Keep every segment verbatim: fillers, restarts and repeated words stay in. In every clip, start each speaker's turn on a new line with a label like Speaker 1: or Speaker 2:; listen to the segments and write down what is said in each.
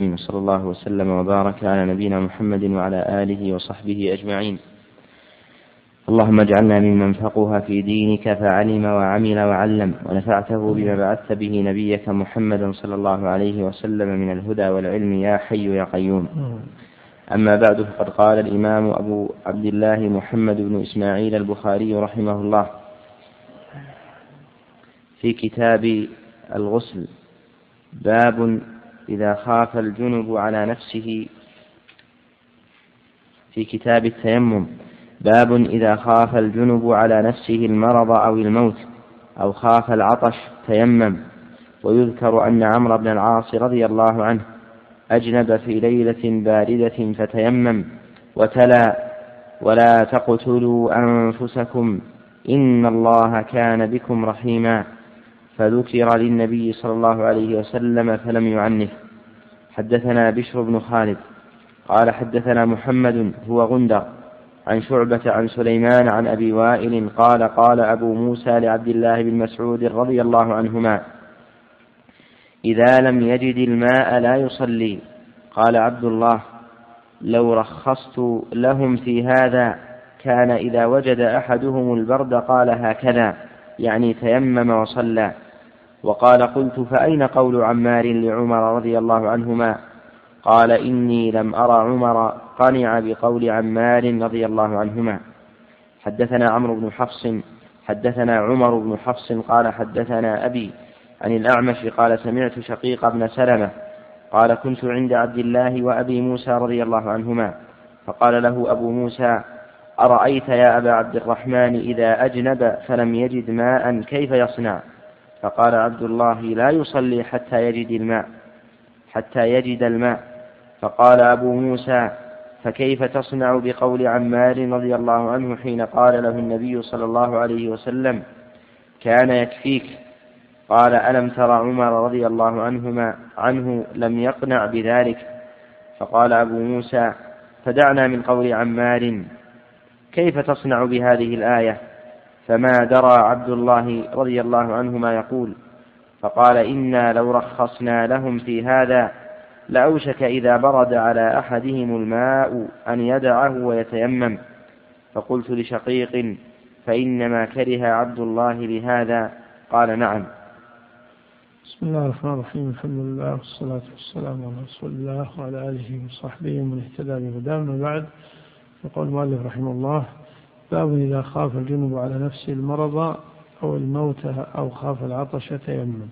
Speaker 1: صلى الله وسلم وبارك على نبينا محمد وعلى آله وصحبه أجمعين. اللهم اجعلنا ممن فقه في دينك فعلم وعمل وعلم، ونفعته بما بعثت به نبيك محمدا صلى الله عليه وسلم من الهدى والعلم يا حي يا قيوم. أما بعد، فقد قال الإمام أبو عبد الله محمد بن إسماعيل البخاري رحمه الله في كتاب الغسل: باب إذا خاف الجنب على نفسه. في كتاب التيمم: باب إذا خاف الجنب على نفسه المرض أو الموت أو خاف العطش تيمم. ويذكر أن عمرو بن العاص رضي الله عنه أجنب في ليلة باردة فتيمم وتلا: ولا تقتلوا أنفسكم إن الله كان بكم رحيما، فذكر للنبي صلى الله عليه وسلم فلم يعنف. حدثنا بشر بن خالد قال حدثنا محمد هو غندر عن شعبة عن سليمان عن أبي وائل قال قال أبو موسى لعبد الله بن مسعود رضي الله عنهما: إذا لم يجد الماء لا يصلي. قال عبد الله: لو رخصت لهم في هذا كان إذا وجد أحدهم البرد قال هكذا، يعني تيمم وصلى. وقال: قلت: فأين قول عمار لعمر رضي الله عنهما؟ قال: إني لم أرى عمر قنع بقول عمار رضي الله عنهما. حدثنا عمرو بن حفص حدثنا عمر بن حفص قال حدثنا أبي عن الأعمش قال سمعت شقيق بن سلمة قال: كنت عند عبد الله وأبي موسى رضي الله عنهما، فقال له أبو موسى: أرأيت يا أبا عبد الرحمن إذا أجنب فلم يجد ماء كيف يصنع؟ فقال عبد الله: لا يصلي حتى يجد الماء حتى يجد الماء. فقال أبو موسى: فكيف تصنع بقول عمار رضي الله عنه حين قال له النبي صلى الله عليه وسلم: كان يكفيك؟ قال: ألم تر عمر رضي الله عنهما عنه لم يقنع بذلك؟ فقال أبو موسى: فدعنا من قول عمار، كيف تصنع بهذه الآية؟ فما درى عبد الله رضي الله عنه ما يقول. فقال: إنا لو رخصنا لهم في هذا لأوشك إذا برد على أحدهم الماء أن يدعه ويتيمم. فقلت لشقيق: فإنما كره عبد الله لهذا؟ قال: نعم.
Speaker 2: بسم الله الرحمن الرحيم. الحمد لله والصلاة والسلام على رسول الله وعلى آله وصحبه ومن اهتدى بهداه. أما بعد، يقول المؤلف رحمه الله: باب إذا خاف الجنب على نفسه المرض أو الموت أو خاف العطش تيمم.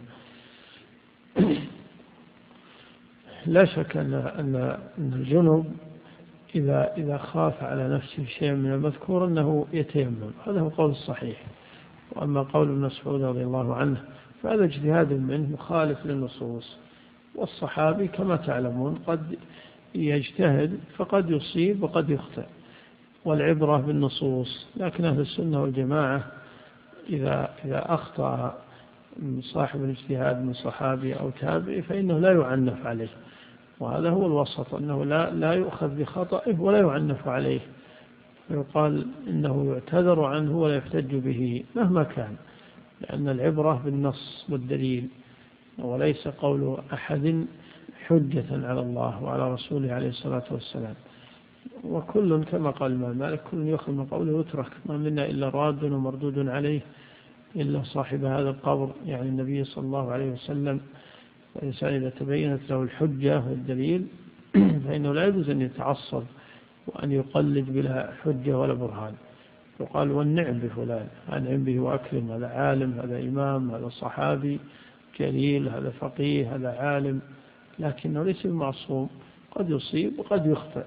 Speaker 2: لا شك أن الجنب إذا إذا خاف على نفسه شيء من المذكور أنه يتيمم، هذا هو قول الصحيح. وأما قول ابن مسعود رضي الله عنه فهذا اجتهاد منه مخالف للنصوص، والصحابي كما تعلمون قد يجتهد فقد يصيب وقد يخطئ، والعبرة بالنصوص. لكن أهل السنة والجماعة إذا إذا أخطأ صاحب الاجتهاد من صحابي أو تابعي فإنه لا يعنف عليه، وهذا هو الوسط، أنه لا لا يؤخذ بخطئه ولا يعنف عليه، ويقال إنه يعتذر عنه ولا يحتج به مهما كان، لأن العبرة بالنص والدليل، وليس قول أحد حجة على الله وعلى رسوله عليه الصلاة والسلام. وكل كما قال الإمام مالك: كل يأخذ من قوله ويترك، ما منا إلا راد ومردود عليه إلا صاحب هذا القبر، يعني النبي صلى الله عليه وسلم. فالإنسان إذا تبينت له الحجة والدليل فإنه لا يجوز أن يتعصب وأن يقلد بلا حجة ولا برهان. يقال: والنعم بفلان، أنعم به وأكرم، هذا عالم، هذا إمام، هذا صحابي جليل، هذا فقيه، هذا عالم، لكنه ليس معصوم، قد يصيب وقد يخطئ.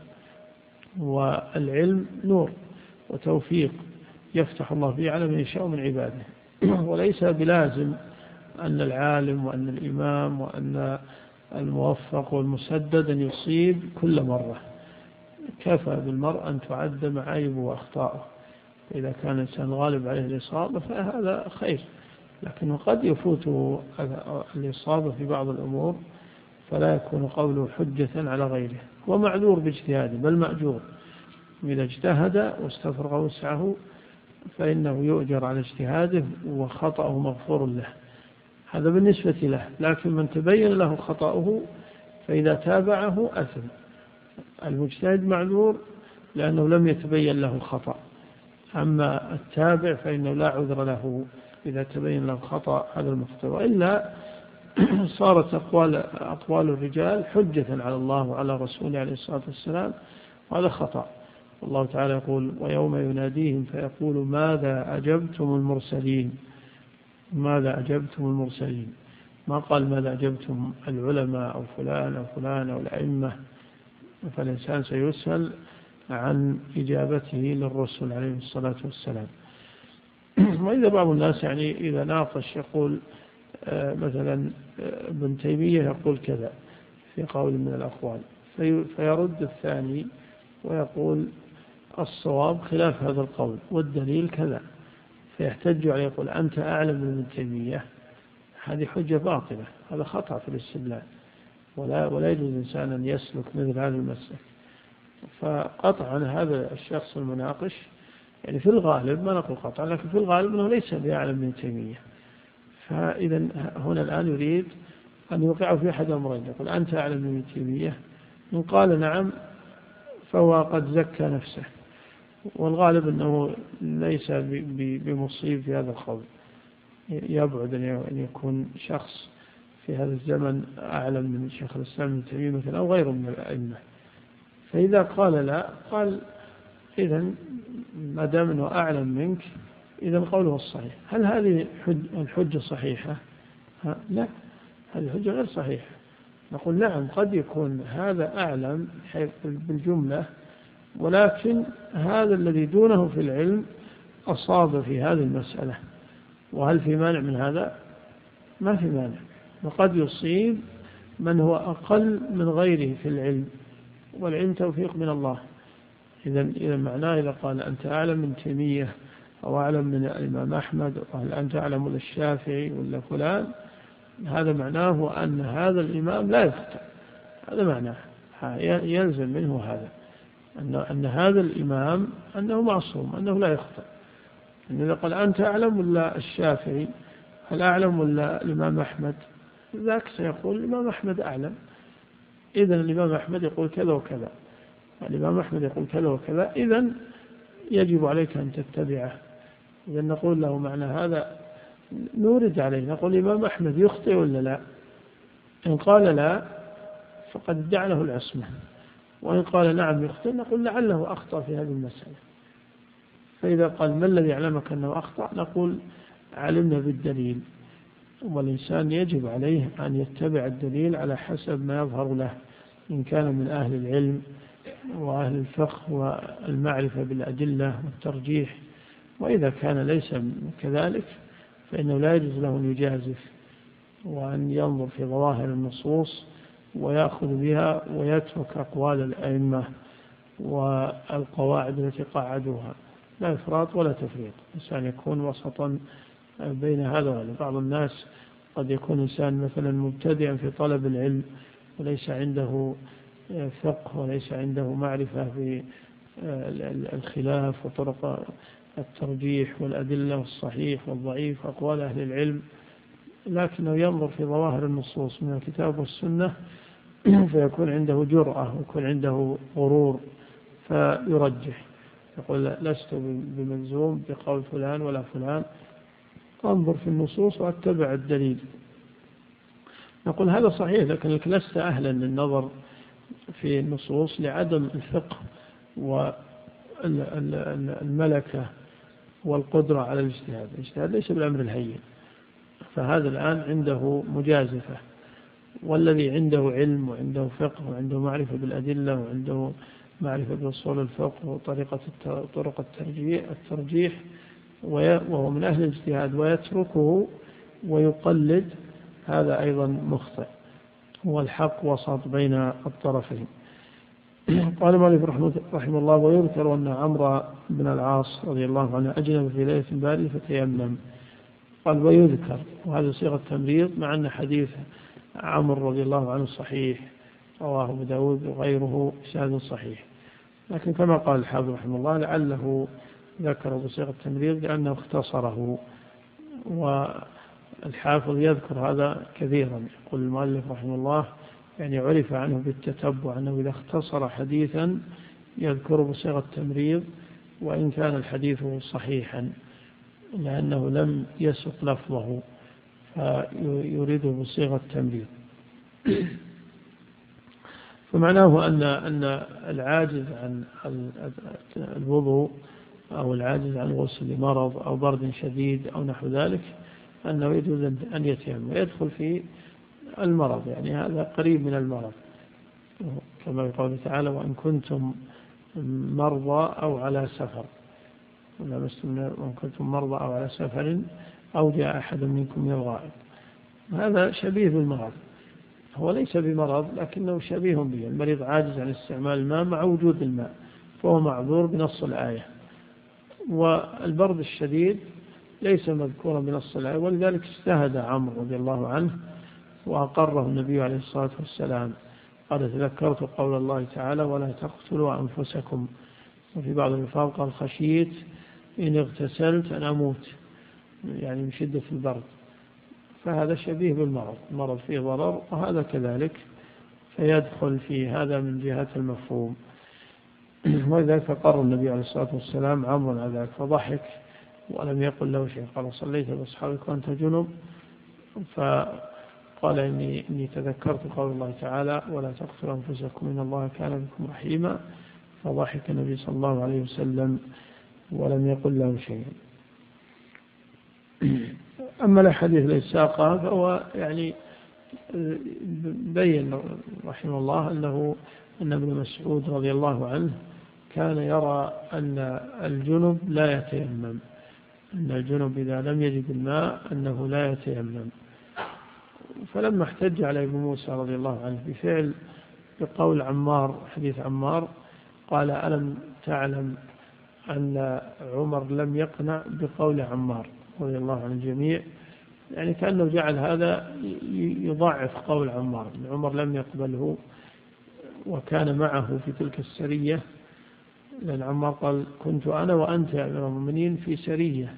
Speaker 2: والعلم نور وتوفيق يفتح الله به على من يشاء من عباده، وليس بلازم أن العالم وأن الإمام وأن الموفق والمسدد أن يصيب كل مرة. كفى بالمرء أن تعد معايبه وأخطاءه، إذا كان الإنسان غالب عليه الإصابة فهذا خير، لكنه قد يفوته الإصابة في بعض الأمور فلا يكون قوله حجة على غيره. هو معذور باجتهاده بل مأجور، إذا اجتهد واستفرغ وسعه فإنه يؤجر على اجتهاده وخطأه مغفور له، هذا بالنسبة له. لكن من تبين له خطأه فإذا تابعه أثم. المجتهد معذور لأنه لم يتبين له الخطأ، أما التابع فإنه لا عذر له إذا تبين له الخطأ هذا المخطئ، وإلا صارت أقوال, أقوال الرجال حجة على الله وعلى رسوله عليه الصلاة والسلام، وهذا خطأ. الله تعالى يقول: ويوم يناديهم فيقول ماذا أجبتم المرسلين. ماذا أجبتم المرسلين، ما قال ماذا أجبتم العلماء أو فلان أو فلان أو الأئمة، فالإنسان سيسأل عن إجابته للرسل عليه الصلاة والسلام. وإذا بعض الناس يعني إذا ناقش يقول مثلا ابن تيمية يقول كذا في قول من الأقوال، فيرد الثاني ويقول الصواب خلاف هذا القول والدليل كذا، فيحتج عليه يقول أنت أعلم من ابن تيمية. هذه حجة باطلة، هذا خطأ في الاستدلال، ولا ولا يجوز الإنسان أن يسلك مثل هذا المسلك. فقطعا هذا الشخص المناقش يعني في الغالب، ما نقول قطعا لكن في الغالب أنه ليس بأعلم من تيمية. فإذا هنا الآن يريد أن يوقعه في أحد الأمرين، يقول أنت أعلم من تيمية، إن قال نعم فهو قد زكى نفسه، والغالب أنه ليس بمصيب في هذا القول، يبعد أن يكون شخص في هذا الزمن أعلم من شيخ الإسلام ابن تيمية مثلا أو غيره من الأئمة. فإذا قال لا، قال إذن ما دام أنه أعلم منك إذن قوله الصحيح. هل هذه الحجة صحيحة؟ لا، هذه الحجة غير صحيحة. نقول نعم قد يكون هذا أعلم بالجملة، ولكن هذا الذي دونه في العلم أصاب في هذه المسألة، وهل في مانع من هذا؟ ما في مانع. وقد يصيب من هو أقل من غيره في العلم، والعلم توفيق من الله. إذا إذا معناه إذا قال أنت أعلم من تيمية أو أعلم من الإمام أحمد أو هل أنت أعلم من الشافعي ولا فلان، هذا معناه أن هذا الإمام لا يخطئ. هذا معناه يلزم منه هذا أن أن هذا الإمام أنه معصوم، أنه لا يخطئ. أن إذا قال أنت أعلم ولا الشافعي، هل أعلم ولا الإمام أحمد، ذاك سيقول الإمام أحمد أعلم. إذن الإمام أحمد يقول كذا وكذا، الإمام أحمد يقول كذا وكذا، إذن يجب عليك أن تتبعه. إذن نقول له معنى هذا، نورد عليه نقول الإمام أحمد يخطئ ولا لا؟ إن قال لا فقد ادعى له العصمة، وإن قال نعم يخطئ نقول لعله أخطأ في هذه المسألة. فإذا قال ما الذي يعلمك أنه أخطأ، نقول علمنا بالدليل، والإنسان يجب عليه أن يتبع الدليل على حسب ما يظهر له، إن كان من أهل العلم وأهل الفقه والمعرفة بالأدلة والترجيح. وإذا كان ليس كذلك فإنه لا يجوز له أن يجازف وأن ينظر في ظواهر النصوص ويأخذ بها ويترك أقوال الأئمة والقواعد التي قاعدوها، لا إفراط ولا تفريط. الإنسان يكون وسطا بين هذا وهذا. بعض الناس قد يكون إنسان مثلا مبتدئا في طلب العلم وليس عنده فقه وليس عنده معرفة في الخلاف وطرق الترجيح والأدلة والصحيح والضعيف أقوال أهل العلم، لكنه ينظر في ظواهر النصوص من الكتاب والسنة فيكون عنده جرأة ويكون عنده غرور فيرجح، يقول لست بملزوم بقول فلان ولا فلان، أنظر في النصوص وأتبع الدليل. نقول هذا صحيح، لكنك لست أهلا للنظر في النصوص لعدم الفقه والملكة والقدرة على الاجتهاد. الاجتهاد ليس بالأمر الهين، فهذا الآن عنده مجازفة، والذي عنده علم وعنده فقه وعنده معرفة بالأدلة وعنده معرفة بأصول الفقه وطريقة طرق الترجيح, الترجيح وهو من أهل الاجتهاد ويتركه ويقلد، هذا أيضا مخطئ، والحق وسط بين الطرفين. قال مالك رحمه الله: ويذكر أن عمرو بن العاص رضي الله عنه أجنب في ليلة باردة فتيمم. قال ويذكر، وهذا صيغة تمريض، مع أن حديث عمرو رضي الله عنه صحيح، رواه أبو داود وغيره شاهد صحيح، لكن كما قال الحافظ رحمه الله لعله ذكره بصيغة التمريض لأنه اختصره، والحافظ يذكر هذا كثيرا. يقول المؤلف رحمه الله: يعني عرف عنه بالتتبع أنه إذا اختصر حديثا يذكر بصيغة التمريض وإن كان الحديث صحيحا، لأنه لم يسق لفظه فيريده بصيغة التمريض. فمعناه أن أن العاجز عن الوضوء أو العاجز عن غسل لمرض أو برد شديد أو نحو ذلك أنه يجوز أن يتيمم ويدخل في المرض، يعني هذا قريب من المرض، كما يقول تعالى: وإن كنتم مرضى أو على سفر، وإن كنتم مرضى أو على سفر أو جاء أحد منكم من الغائط. هذا شبيه بالمرض، هو ليس بمرض لكنه شبيه به. المريض عاجز عن استعمال الماء مع وجود الماء فهو معذور بنص الآية، والبرد الشديد ليس مذكورا بنص الآية، ولذلك اجتهد عمرو رضي الله عنه وأقره النبي عليه الصلاة والسلام. قال: تذكرت قول الله تعالى: ولا تقتلوا أنفسكم. وفي بعض الألفاظ قال: خشيت إن اغتسلت أن أموت، يعني من شدة البرد. فهذا شبيه بالمرض، المرض فيه ضرر وهذا كذلك، فيدخل في هذا من جهة المفهوم. ولذلك قرر النبي عليه الصلاة والسلام عمرو على ذلك فضحك ولم يقل له شيء. قال: صليت بأصحابك وأنت جنب؟ فقال: إني, إني تذكرت قول الله تعالى: ولا تقتلوا أنفسكم إن الله كان بكم رحيما. فضحك النبي صلى الله عليه وسلم ولم يقل له شيء. أما الحديث الذي ساقه فهو يعني بين رحمه الله أنه أن ابن مسعود رضي الله عنه كان يرى أن الجنب لا يتيمم، أن الجنب إذا لم يجد الماء أنه لا يتيمم. فلما احتج على ابن موسى رضي الله عنه بفعل بقول عمار، حديث عمار، قال: ألم تعلم أن عمر لم يقنع بقول عمار رضي الله عن الجميع؟ يعني كأنه جعل هذا يضعف قول عمار، أن عمر لم يقبله وكان معه في تلك السرية، لأن عمار قال: كنت أنا وأنت يا أمير المؤمنين في سرية،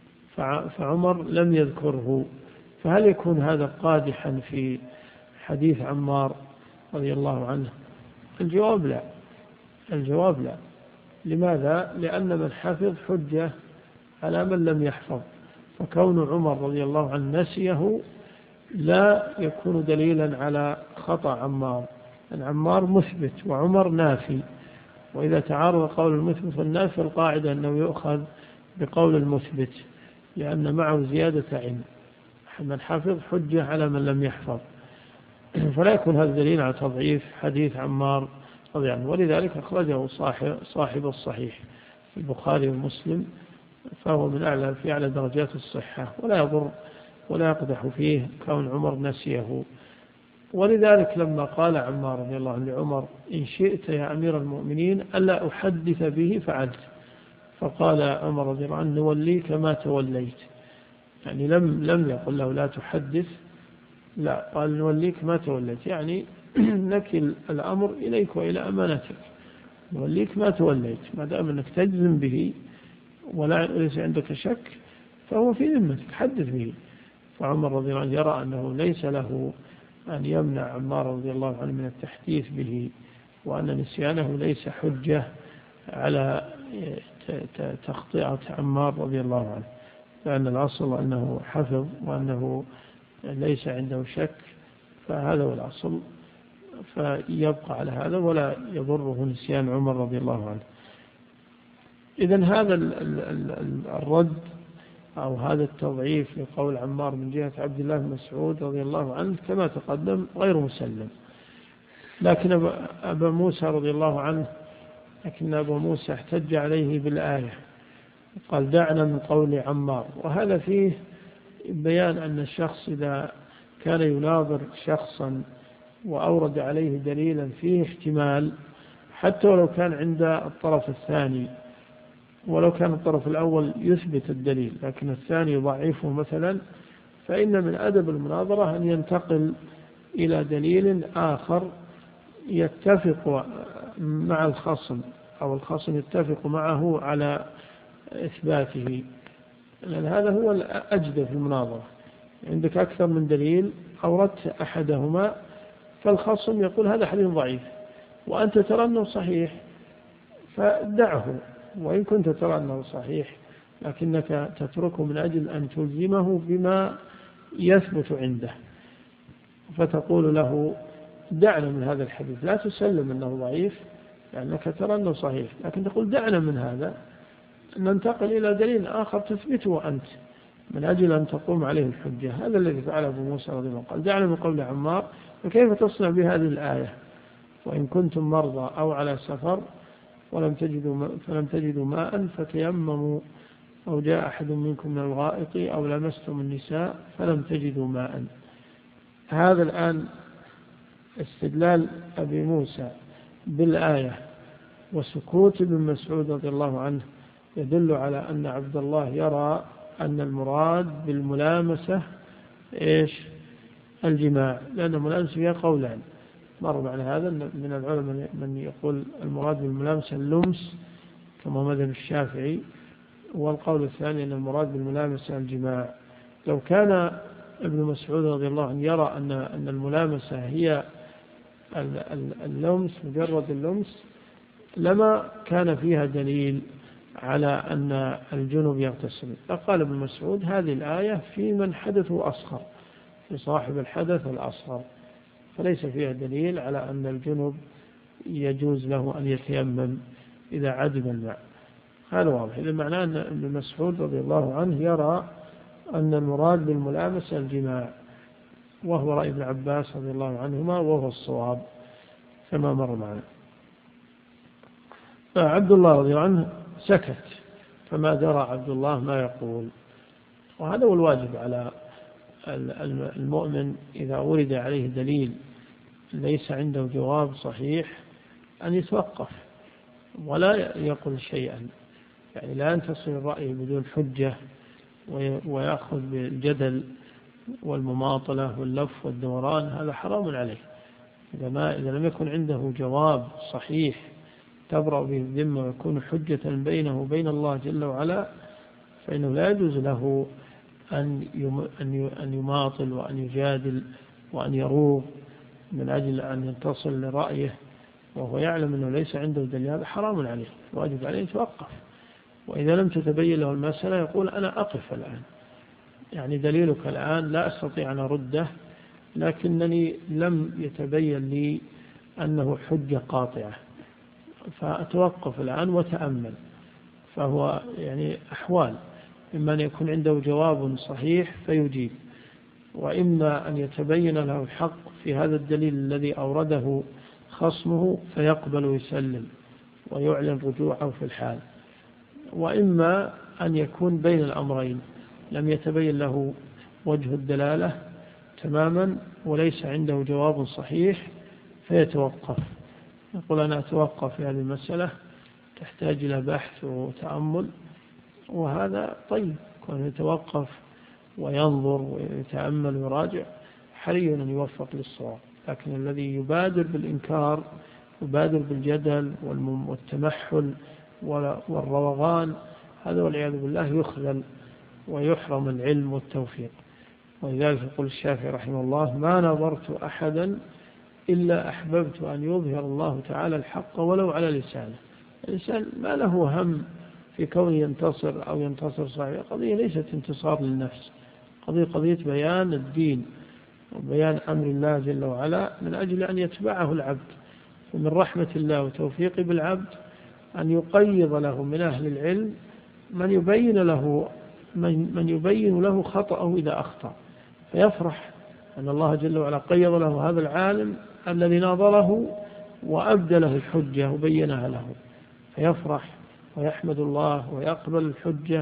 Speaker 2: فعمر لم يذكره. فهل يكون هذا قادحا في حديث عمار رضي الله عنه؟ الجواب لا، الجواب لا. لماذا؟ لأن من حفظ حجة على من لم يحفظ، فكون عمر رضي الله عنه نسيه لا يكون دليلا على خطأ عمار، أن عمار مثبت وعمر نافي، وإذا تعارض قول المثبت والنافي القاعدة أنه يؤخذ بقول المثبت لأن معه زيادة علم. من حفظ حجة على من لم يحفظ، فلا يكون هذا دليل على تضعيف حديث عمار رضي الله عنه. ولذلك أخرجه صاحب, صاحب الصحيح في البخاري ومسلم، فهو من أعلى في أعلى درجات الصحة، ولا يضر ولا يقدح فيه كون عمر نسيه. ولذلك لما قال عمار رضي الله عنه لعمر: إن شئت يا أمير المؤمنين ألا أحدث به فعلت. فقال عمر رضي الله عنه: نوليك ما توليت، يعني لم لم يقل له لا تحدث، لا، قال: نوليك ما توليت، يعني نكل الأمر إليك وإلى أمانتك، نوليك ما توليت، ما دام أنك تجزم به ولا ليس عندك شك فهو في ذمتك، حدث به. فعمر رضي الله عنه يرى أنه ليس له أن يمنع عمار رضي الله عنه من التحديث به، وأن نسيانه ليس حجة على تخطئة عمار رضي الله عنه، لأن الأصل أنه حفظ وأنه ليس عنده شك، فهذا هو الأصل، فيبقى على هذا ولا يضره نسيان عمر رضي الله عنه. إذن هذا الرد أو هذا التضعيف لقول عمار من جهة عبد الله بن مسعود رضي الله عنه كما تقدم غير مسلم. لكن أبا موسى رضي الله عنه لكن أبا موسى احتج عليه بالآية، قال: دعنا من قول عمار. وهذا فيه بيان أن الشخص إذا كان يناظر شخصا وأورد عليه دليلا فيه احتمال، حتى ولو كان عند الطرف الثاني، ولو كان الطرف الأول يثبت الدليل لكن الثاني يضعفه مثلا، فإن من أدب المناظرة أن ينتقل إلى دليل آخر يتفق مع الخصم أو الخصم يتفق معه على إثباته، لأن هذا هو الأجد في المناظرة. عندك أكثر من دليل، أوردت أحدهما فالخصم يقول هذا حديث ضعيف وأنت ترى أنه صحيح فدعه، وإن كنت ترى أنه صحيح لكنك تتركه من أجل أن تلزمه بما يثبت عنده، فتقول له دعنا من هذا الحديث، لا تسلم أنه ضعيف لأنك ترى أنه صحيح، لكن تقول دعنا من هذا ننتقل إلى دليل آخر تثبته أنت من أجل أن تقوم عليه الحجة. هذا الذي فعله أبو موسى رضي الله عنه، قال دعنا من قول عمار، فكيف تصنع بهذه الآية وإن كنتم مرضى أو على سفر ولم تجدوا فلم تجدوا ماء فتيمموا أو جاء أحد منكم من الغائط أو لمستم النساء فلم تجدوا ماء. هذا الآن استدلال أبي موسى بالآية وسكوت ابن مسعود رضي الله عنه يدل على أن عبد الله يرى أن المراد بالملامسة إيش؟ الجماع، لأن الملامسة هي قولان، مر معنا هذا من العلماء من يقول المراد بالملامسة اللمس كما مذهب الشافعي، والقول الثاني أن المراد بالملامسة الجماع. لو كان ابن مسعود رضي الله عنه يرى أن أن الملامسة هي اللمس مجرد اللمس لما كان فيها دليل على أن الجنب يغتسل. فقال ابن مسعود هذه الآية في من حدثه أصغر، في صاحب الحدث الأصغر، فليس فيها دليل على أن الجنب يجوز له أن يتيمم إذا عدم الماء. هذا واضح. إذا معناه أن ابن مسعود رضي الله عنه يرى أن المراد بالملامسة الجماع، وهو رأي ابن عباس رضي الله عنهما وهو الصواب كما مر معنا. فعبد الله رضي الله عنه سكت، فما درى عبد الله ما يقول. وهذا هو الواجب على المؤمن إذا ورد عليه دليل ليس عنده جواب صحيح أن يتوقف ولا يقول شيئا، يعني لا ينتصر الرأي بدون حجة ويأخذ بالجدل والمماطلة واللف والدوران، هذا حرام عليه. إذا, ما إذا لم يكن عنده جواب صحيح تبرأ به الذمة ويكون حجة بينه وبين الله جل وعلا، فإنه لا يجوز له أن أن يماطل وأن يجادل وأن يروغ من أجل أن ينتصل لرأيه وهو يعلم أنه ليس عنده دليل. هذا حرام عليه، واجب عليه يتوقف. وإذا لم تتبين له المسألة يقول أنا أقف الآن، يعني دليلك الآن لا أستطيع أن أرده، لكنني لم يتبين لي أنه حجة قاطعة، فأتوقف الآن وتأمل. فهو يعني أحوال، إما أن يكون عنده جواب صحيح فيجيب، وإما أن يتبين له الحق في هذا الدليل الذي أورده خصمه فيقبل ويسلم ويعلن رجوعه في الحال، وإما أن يكون بين الأمرين لم يتبين له وجه الدلالة تماما وليس عنده جواب صحيح فيتوقف، يقول أنا أتوقف في هذه المسألة تحتاج إلى بحث وتأمل. وهذا طيب، كون يتوقف وينظر ويتأمل ويراجع حري أن يوفق للصواب. لكن الذي يبادر بالإنكار يبادر بالجدل والتمحل والروغان، هذا والعياذ بالله يخذل ويحرم العلم والتوفيق. ولذلك يقول الشافعي رحمه الله ما نظرت أحدا إلا أحببت أن يظهر الله تعالى الحق ولو على لسانه. الإنسان ما له هم في كونه ينتصر أو ينتصر صحيح، قضية ليست انتصار للنفس، قضية قضية بيان الدين وبيان أمر الله جل وعلا من أجل أن يتبعه العبد. ومن رحمة الله وتوفيقه بالعبد أن يقيض له من أهل العلم من يبين له من يبين له خطأه إذا أخطأ، فيفرح أن الله جل وعلا قيض له هذا العالم الذي ناظره وأبدى له الحجة وبينها له، فيفرح ويحمد الله ويقبل الحجة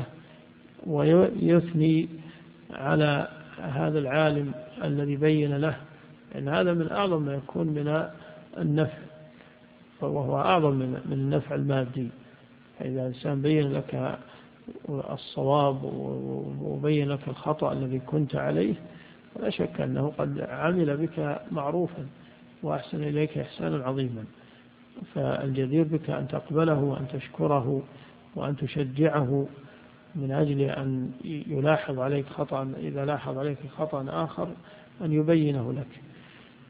Speaker 2: ويثني على هذا العالم الذي بين له، لأن هذا من أعظم ما يكون من النفع، وهو أعظم من النفع المادي. فإذا الإنسان بين لك الصواب وبين لك الخطأ الذي كنت عليه ولا شك أنه قد عمل بك معروفا وأحسن إليك إحسانا عظيما، فالجدير بك أن تقبله وأن تشكره وأن تشجعه من أجل أن يلاحظ عليك خطأ، إذا لاحظ عليك خطأ آخر أن يبينه لك.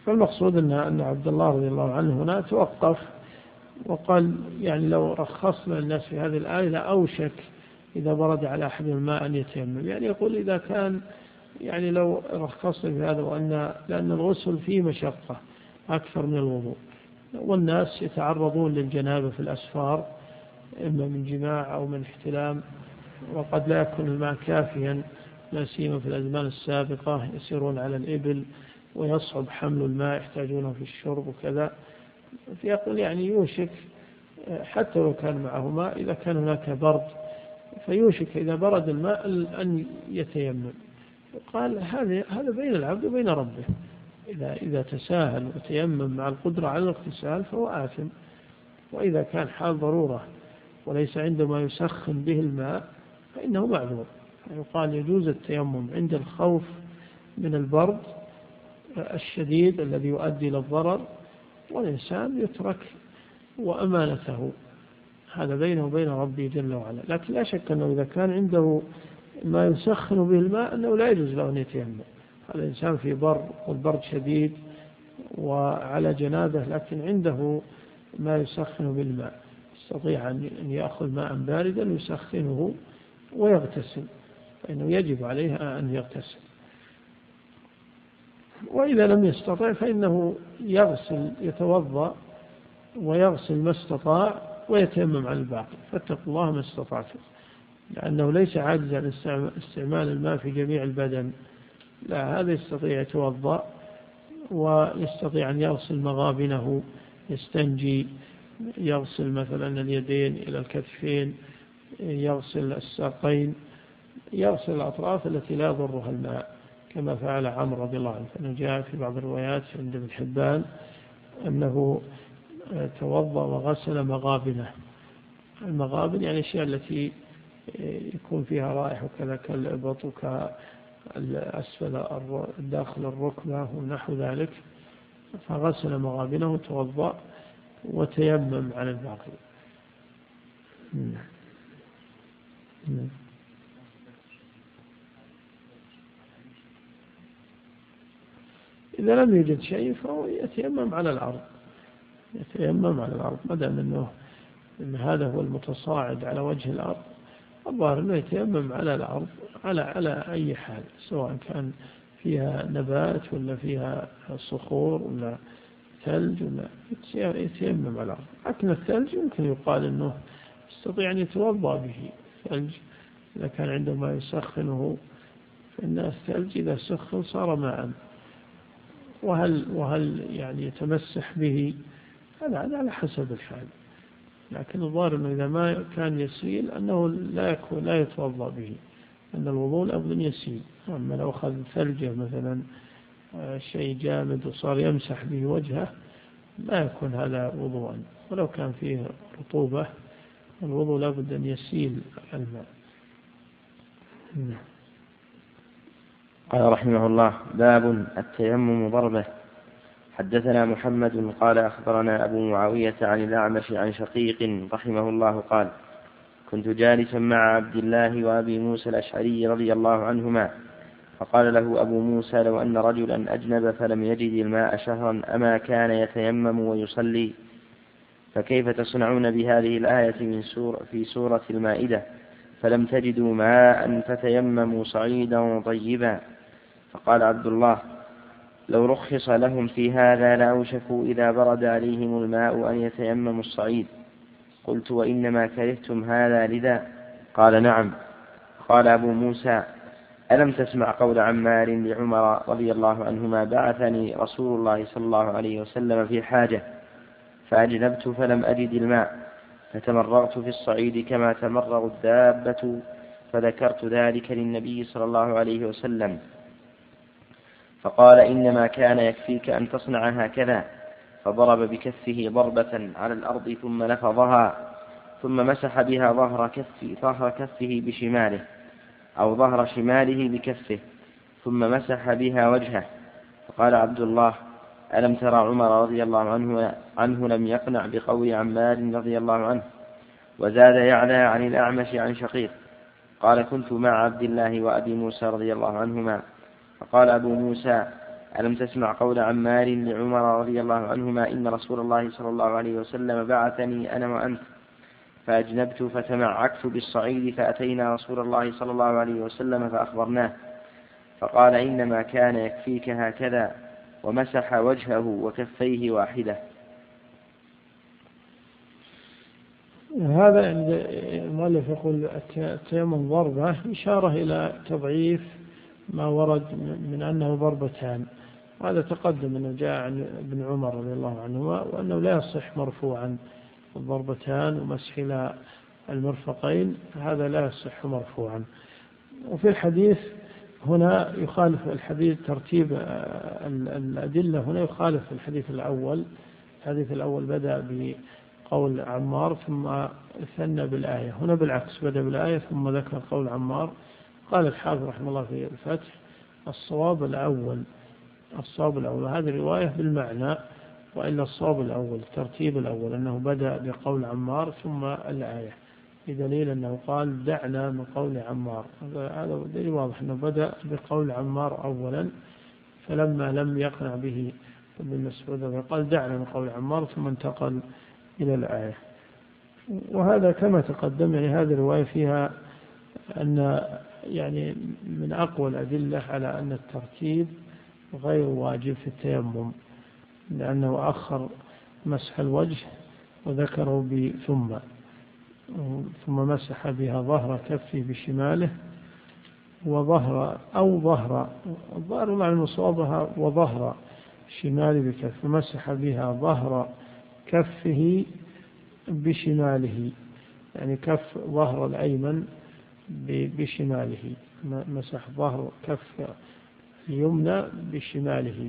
Speaker 2: فالمقصود أن أن عبد الله رضي الله عنه هنا توقف وقال يعني لو رخصنا الناس في هذه الآية لأوشك إذا برد على أحد الماء أن يتيمم. يعني يقول إذا كان يعني لو رخصنا في هذا وأن لأن الغسل فيه مشقة أكثر من الوضوء، والناس يتعرضون للجنابة في الأسفار إما من جماع أو من احتلام، وقد لا يكون الماء كافيا لا سيما في الأزمان السابقة، يسيرون على الإبل ويصعب حمل الماء يحتاجونه في الشرب وكذا، فيقول يعني يوشك حتى لو كان معه ماء إذا كان هناك برد فيوشك إذا برد الماء أن يتيمم. قال هذا هذا بين العبد وبين ربه، إذا إذا تساهل وتيمم مع القدرة على الاغتسال فهو آثم، وإذا كان حال ضرورة وليس عنده ما يسخن به الماء فإنه معذور. يقال يجوز التيمم عند الخوف من البرد الشديد الذي يؤدي إلى الضرر، والإنسان يترك وأمانته، هذا بينه وبين ربه جل وعلا. لكن لا شك أنه إذا كان عنده ما يسخن به الماء أنه لا يجوز له أن يتيمم. هذا الإنسان في بر والبرد شديد وعلى جنابه لكن عنده ما يسخن بالماء، يستطيع أن يأخذ ماء باردا يسخنه ويغتسل، فإنه يجب عليه أن يغتسل. وإذا لم يستطع فإنه يغسل يتوضأ ويغسل ما استطاع ويتيمم عن الباقي، فاتقوا الله ما استطعتم، لأنه ليس عاجز عن استعمال الماء في جميع البدن، لا، هذا يستطيع يتوضأ ويستطيع أن يغسل مغابنه، يستنجي، يغسل مثلا اليدين إلى الكتفين، يغسل الساقين، يغسل الأطراف التي لا يضرها الماء كما فعل عمرو رضي الله عنه. فإنه جاء في بعض الروايات عند ابن حبان أنه توضأ وغسل مغابنه. المغابن يعني الأشياء التي يكون فيها رائحة كذا كالإبط وكالأسفل داخل الركبة ونحو ذلك، فغسل مغابنه وتوضأ وتيمم على الباقي. إذا لم يوجد شيء فهو يتيمم على الأرض، يتيمم على الأرض ما دام أنه إن هذا هو المتصاعد على وجه الأرض، الظاهر أنه يتيمم على الأرض على على أي حال، سواء كان فيها نبات ولا فيها صخور ولا ثلج ولا يتيمم على الأرض. لكن الثلج يمكن يقال أنه يستطيع أن يتوضأ به، ثلج إذا كان عنده ما يسخنه، فإن الثلج إذا سخن صار ماء. وهل وهل يعني يتمسح به؟ هذا على حسب الحال، لكن الظاهر أنه إذا ما كان يسيل أنه لا يكون لا يتوضأ به، أن الوضوء لابد يسيل. أما لو أخذ ثلجة مثلا شيء جامد وصار يمسح به وجهه لا يكون هذا وضوءا، ولو كان فيه رطوبة الوضوء لابد أن يسيل الماء.
Speaker 1: قال رحمه الله: باب التيمم ضربة. حدثنا محمد قال أخبرنا أبو معاوية عن الأعمش عن شقيق رحمه الله قال: كنت جالسا مع عبد الله وأبي موسى الأشعري رضي الله عنهما، فقال له أبو موسى: لو أن رجلا أجنب فلم يجد الماء شهرا أما كان يتيمم ويصلي؟ فكيف تصنعون بهذه الآية من سورة في سورة المائدة: فلم تجدوا ماء فتيمموا صعيدا طيبا؟ فقال عبد الله: لو رخص لهم في هذا لأوشكوا إذا برد عليهم الماء أن يتيمموا الصعيد. قلت: وإنما كرهتم هذا لذا؟ قال: نعم. قال أبو موسى: ألم تسمع قول عمار لعمر رضي الله عنهما: بعثني رسول الله صلى الله عليه وسلم في حاجة فأجنبت فلم أجد الماء فتمرغت في الصعيد كما تمرغ الدابة، فذكرت ذلك للنبي صلى الله عليه وسلم، فقال: إنما كان يكفيك أن تصنع هكذا. فضرب بكفه ضربة على الأرض ثم نفضها، ثم مسح بها ظهر كفه, ظهر كفه بشماله أو ظهر شماله بكفه، ثم مسح بها وجهه. فقال عبد الله: ألم ترى عمر رضي الله عنه, عنه لم يقنع بقول عمار رضي الله عنه؟ وزاد يعلى عن الأعمش عن شقيق قال: كنت مع عبد الله وأبي موسى رضي الله عنهما، فقال أبو موسى: ألم تسمع قول عمار لعمر رضي الله عنهما إن رسول الله صلى الله عليه وسلم بعثني أنا وأنت فأجنبت فتمعكت بالصعيد فأتينا رسول الله صلى الله عليه وسلم فأخبرناه فقال إنما كان يكفيك هكذا ومسح وجهه وكفيه واحدة.
Speaker 2: هذا عند المؤلف يقول التيمم ضربة إشارة إلى تضعيف ما ورد من أنه ضربتان، وهذا تقدم أنه جاء عن ابن عمر رضي الله عنهما وأنه لا يصح مرفوعا الضربتان ومسح إلى المرفقين، هذا لا يصح مرفوعا. وفي الحديث هنا يخالف الحديث ترتيب الأدلة، هنا يخالف الحديث الأول. الحديث الأول بدأ بقول عمار ثم ثنى بالآية، هنا بالعكس بدأ بالآية ثم ذكر قول عمار. قال الحافظ رحمه الله في الفتح الصواب الأول، الصواب الأول هذه الرواية بالمعنى، وإلا الصواب الأول الترتيب الأول أنه بدأ بقول عمار ثم الآية، بدليل أنه قال دعنا من قول عمار، هذا دليل واضح أنه بدأ بقول عمار أولا، فلما لم يقنع به ابن مسعود قال دعنا من قول عمار ثم انتقل إلى الآية. وهذا كما تقدم يعني هذه الرواية فيها أن يعني من أقوى الأدلة على أن الترتيب غير واجب في التيمم، لأنه أخر مسح الوجه وذكره بثم ثم مسح بها ظهر كفه بشماله وظهر أو ظهر الظهر مع المصابها وظهر شماله بكف، فمسح بها ظهر كفه بشماله، يعني كف ظهر الأيمن بشماله، مسح ظهر كف اليمنى بشماله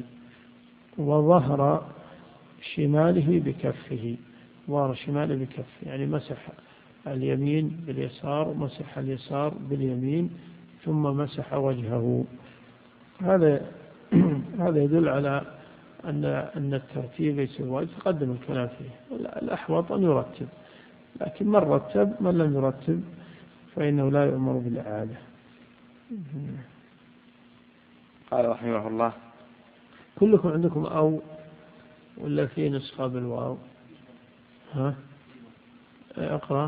Speaker 2: وظهر شماله بكفه، ظهر شماله بكفه يعني مسح اليمين باليسار ومسح اليسار باليمين ثم مسح وجهه. هذا هذا يدل على أن أن الترتيب ليس واجب، تقدم الكلام فيه. الأحوط أن يرتب، لكن من رتب من لم يرتب فإنه لا يؤمر بالإعادة.
Speaker 1: قال رحمه الله
Speaker 2: كلكم عندكم أو ولا في نسخة بالواو؟ ها اقرأ.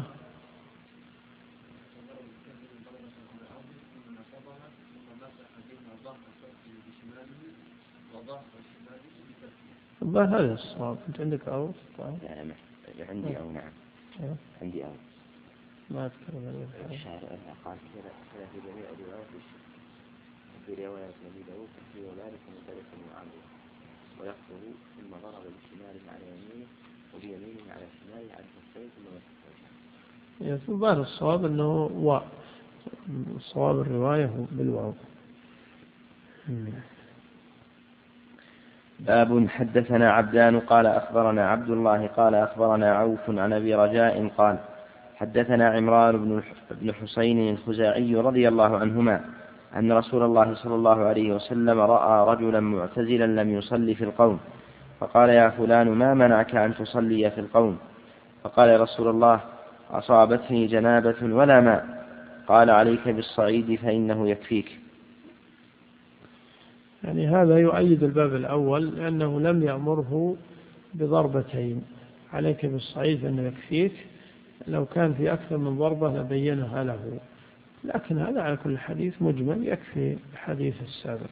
Speaker 2: الظاهر هذا الصواب. أنت عندك أو؟
Speaker 1: لا عندي أو نعم أه؟ عندي أو
Speaker 2: ما أذكر ذلك.
Speaker 1: الشاعر قال كذا كذا في جميع الروايات في رواية أبي داود في ذلك مختلف معاوية ويقصد ثم ضرب بشماله على يمينه وبيمينه على شماله على الكفين ثم مسح وجهه.
Speaker 2: الظاهر الصواب أنه و صواب الرواية بالواو.
Speaker 1: باب حدثنا عبدان قال أخبرنا عبد الله قال أخبرنا عوف عن أبي رجاء قال حدثنا عمران بن حسين الخزاعي رضي الله عنهما أن رسول الله صلى الله عليه وسلم رأى رجلا معتزلا لم يصلي في القوم فقال يا فلان ما منعك أن تصلي في القوم؟ فقال يا رسول الله أصابتني جنابة ولا ماء. قال عليك بالصعيد فإنه يكفيك.
Speaker 2: يعني هذا يؤيد الباب الأول لأنه لم يأمره بضربتين، عليك بالصعيد فإنه يكفيك، لو كان في أكثر من ضربة لبينها له، لكن هذا على كل حديث مجمل يكفي الحديث السابق.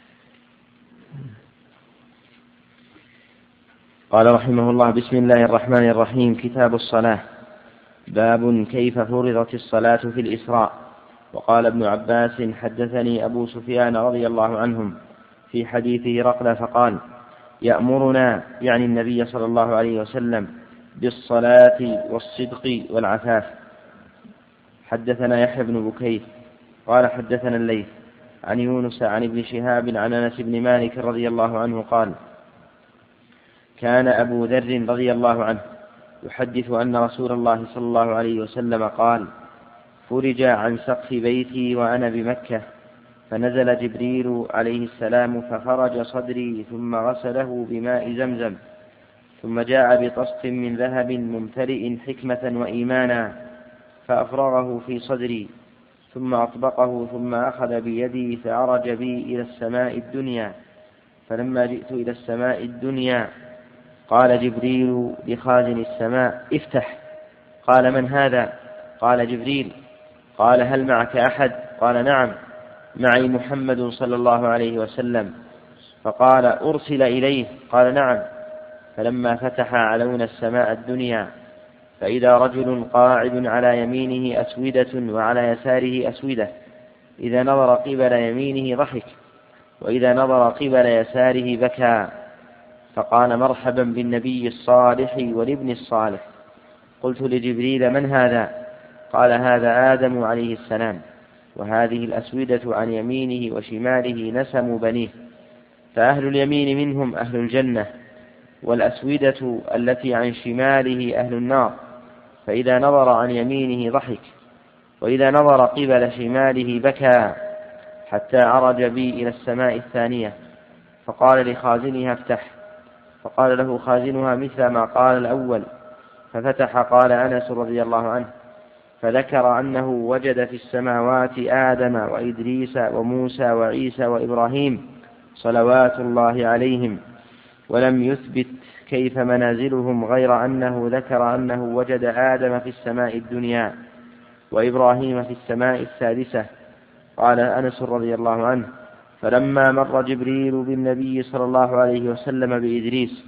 Speaker 1: قال رحمه الله بسم الله الرحمن الرحيم كتاب الصلاة. باب كيف فرضت الصلاة في الإسراء. وقال ابن عباس حدثني أبو سفيان رضي الله عنهم في حديثه رقل فقال يأمرنا يعني النبي صلى الله عليه وسلم بالصلاة والصدق والعفاف. حدثنا يحيى بن بكير قال حدثنا الليث عن يونس عن ابن شهاب عن أنس بن مالك رضي الله عنه قال كان أبو ذر رضي الله عنه يحدث أن رسول الله صلى الله عليه وسلم قال فرج عن سقف بيتي وأنا بمكة فنزل جبريل عليه السلام ففرج صدري ثم غسله بماء زمزم ثم جاء بطست من ذهب ممتلئ حكمة وإيمانا فأفرغه في صدري ثم أطبقه ثم أخذ بيدي فعرج بي إلى السماء الدنيا فلما جئت إلى السماء الدنيا قال جبريل لخازن السماء افتح. قال من هذا؟ قال جبريل. قال هل معك أحد؟ قال نعم معي محمد صلى الله عليه وسلم. فقال أرسل إليه؟ قال نعم. فلما فتح علون السماء الدنيا فإذا رجل قاعد على يمينه أسودة وعلى يساره أسودة، إذا نظر قبل يمينه ضحك وإذا نظر قبل يساره بكى، فقال مرحبا بالنبي الصالح والابن الصالح. قلت لجبريل من هذا؟ قال هذا آدم عليه السلام، وهذه الأسودة عن يمينه وشماله نسم بنيه، فأهل اليمين منهم أهل الجنة، والأسودة التي عن شماله أهل النار، فإذا نظر عن يمينه ضحك وإذا نظر قبل شماله بكى، حتى عرج بي إلى السماء الثانية فقال لخازنها افتح. فقال له خازنها مثل ما قال الأول ففتح. قال أنس رضي الله عنه فذكر أنه وجد في السماوات آدم وإدريس وموسى وعيسى وإبراهيم صلوات الله عليهم، ولم يثبت كيف منازلهم، غير أنه ذكر أنه وجد آدم في السماء الدنيا وإبراهيم في السماء السادسة. قال أنس رضي الله عنه فلما مر جبريل بالنبي صلى الله عليه وسلم بإدريس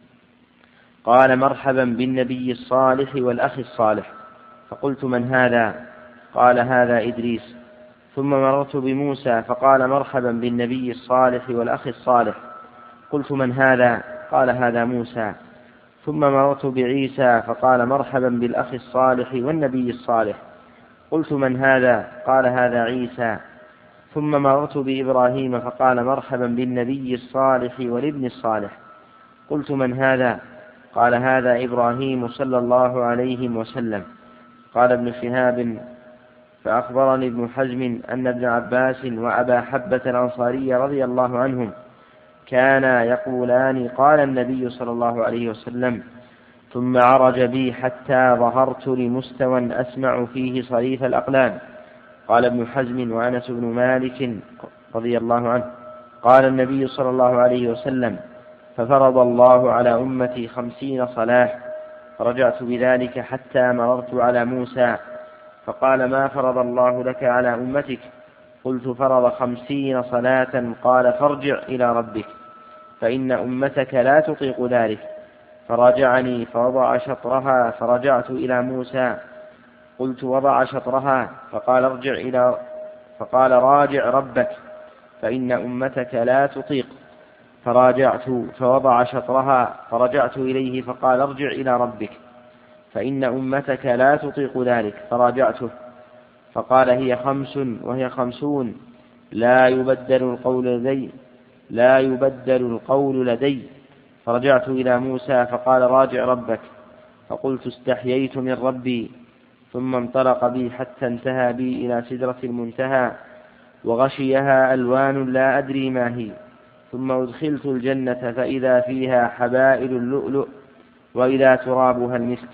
Speaker 1: قال مرحبا بالنبي الصالح والأخ الصالح. فقلت من هذا؟ قال هذا إدريس. ثم مررت بموسى فقال مرحبا بالنبي الصالح والأخ الصالح. قلت من هذا؟ قال هذا موسى. ثم مررت بعيسى فقال مرحبا بالأخ الصالح والنبي الصالح. قلت من هذا؟ قال هذا عيسى. ثم مررت بإبراهيم فقال مرحبا بالنبي الصالح والابن الصالح. قلت من هذا؟ قال هذا إبراهيم صلى الله عليه وسلم. قال ابن شهاب فأخبرني ابن حزم أن ابن عباس وأبا حبة الأنصاري رضي الله عنهم كانا يقولان قال النبي صلى الله عليه وسلم ثم عرج بي حتى ظهرت لمستوى أسمع فيه صريف الأقلام. قال ابن حزم وأنس بن مالك رضي الله عنه قال النبي صلى الله عليه وسلم ففرض الله على أمتي خمسين صلاة، فرجعت بذلك حتى مررت على موسى فقال ما فرض الله لك على أمتك؟ قلت فرض خمسين صلاة. قال فارجع إلى ربك فإن أمتك لا تطيق ذلك. فراجعني فوضع شطرها فرجعت إلى موسى. قلت وضع شطرها؟ فقال ارجع إلى فقال راجع ربك فإن أمتك لا تطيق. فراجعت فوضع شطرها فرجعت إليه فقال ارجع إلى ربك فإن أمتك لا تطيق ذلك. فراجعته فقال هي خمس وهي خمسون لا يبدل القول لدي لا يبدل القول لدي. فرجعت إلى موسى فقال راجع ربك. فقلت استحييت من ربي. ثم انطلق بي حتى انتهى بي إلى سدرة المنتهى وغشيها ألوان لا أدري ما هي. ثم أدخلت الجنة فإذا فيها حبائل اللؤلؤ وإذا ترابها المسك.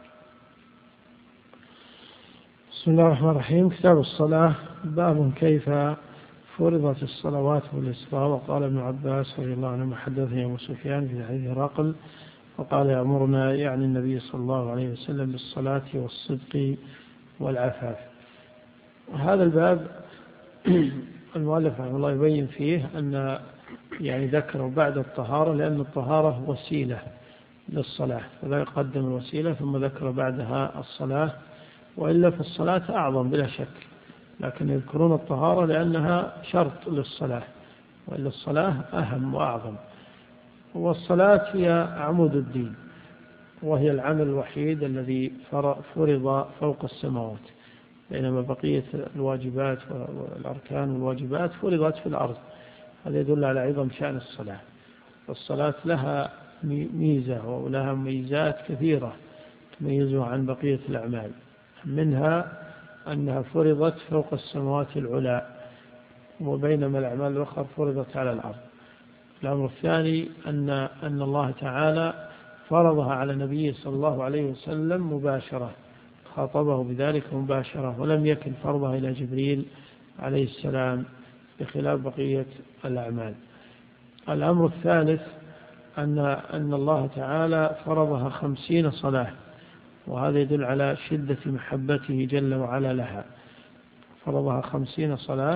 Speaker 2: بسم الله الرحمن الرحيم. كتاب الصلاة. باب كيف فرضت الصلوات والإسراء. وقال ابن عباس رضي الله عنه حدثني أبو سفيان في حديث هرقل وقال يأمرنا يعني النبي صلى الله عليه وسلم بالصلاة والصدق والعفاف. هذا الباب المؤلف رحمه الله يبين فيه أن يعني ذكروا بعد الطهارة لأن الطهارة وسيلة للصلاة، فلا يقدم الوسيلة ثم ذكر بعدها الصلاة، وإلا في الصلاة أعظم بلا شك، لكن يذكرون الطهارة لأنها شرط للصلاة، وإلا الصلاة أهم وأعظم. والصلاة هي عمود الدين، وهي العمل الوحيد الذي فرض فوق السماوات، بينما بقية الواجبات والأركان والواجبات فرضت في الأرض. هذا يدل على عظم شأن الصلاة. فالصلاة لها ميزة ولها ميزات كثيرة تميزها عن بقية الأعمال، منها أنها فرضت فوق السماوات العلى، وبينما الأعمال الأخرى فرضت على الأرض. الأمر الثاني أن أن الله تعالى فرضها على النبي صلى الله عليه وسلم مباشرة، خاطبه بذلك مباشرة، ولم يكن فرضها إلى جبريل عليه السلام بخلاف بقية الأعمال. الأمر الثالث أن أن الله تعالى فرضها خمسين صلاة، وهذا يدل على شدة محبته جل وعلا لها. فرضها خمسين صلاة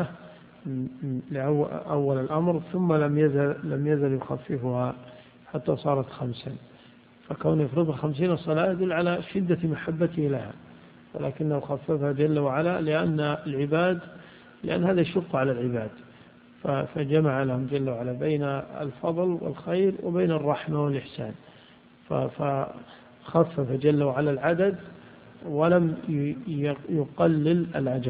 Speaker 2: لأول الأمر، ثم لم يزل, لم يزل يخففها حتى صارت خمسا. فكون يفرضها خمسين صلاة يدل على شدة محبته لها، ولكنه خففها جل وعلا لأن العباد لأن هذا يشق على العباد، فجمع لهم جل وعلا بين الفضل والخير وبين الرحمة والإحسان، فخفف جل وعلا العدد ولم يقلل الأجر،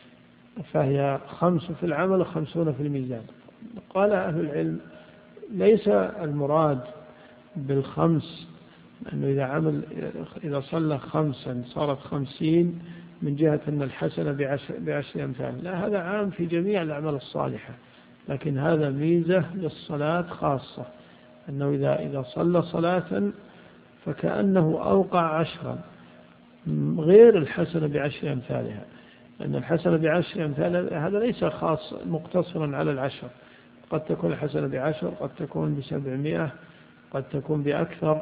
Speaker 2: فهي خمس في العمل وخمسون في الميزان. قال أهل العلم ليس المراد بالخمس أنه إذا عمل إذا صلى خمسا صارت خمسين من جهة أن الحسنة بعشر, بعشر أمثال، لا، هذا عام في جميع الأعمال الصالحة، لكن هذا ميزة للصلاة خاصة، أنه إذا إذا صلى صلاة فكأنه أوقع عشرا غير الحسنة بعشر أمثالها، لأن الحسنة بعشر أمثالها هذا ليس خاص مقتصرا على العشر، قد تكون الحسنة بعشر، قد تكون بسبعمائة، قد تكون بأكثر،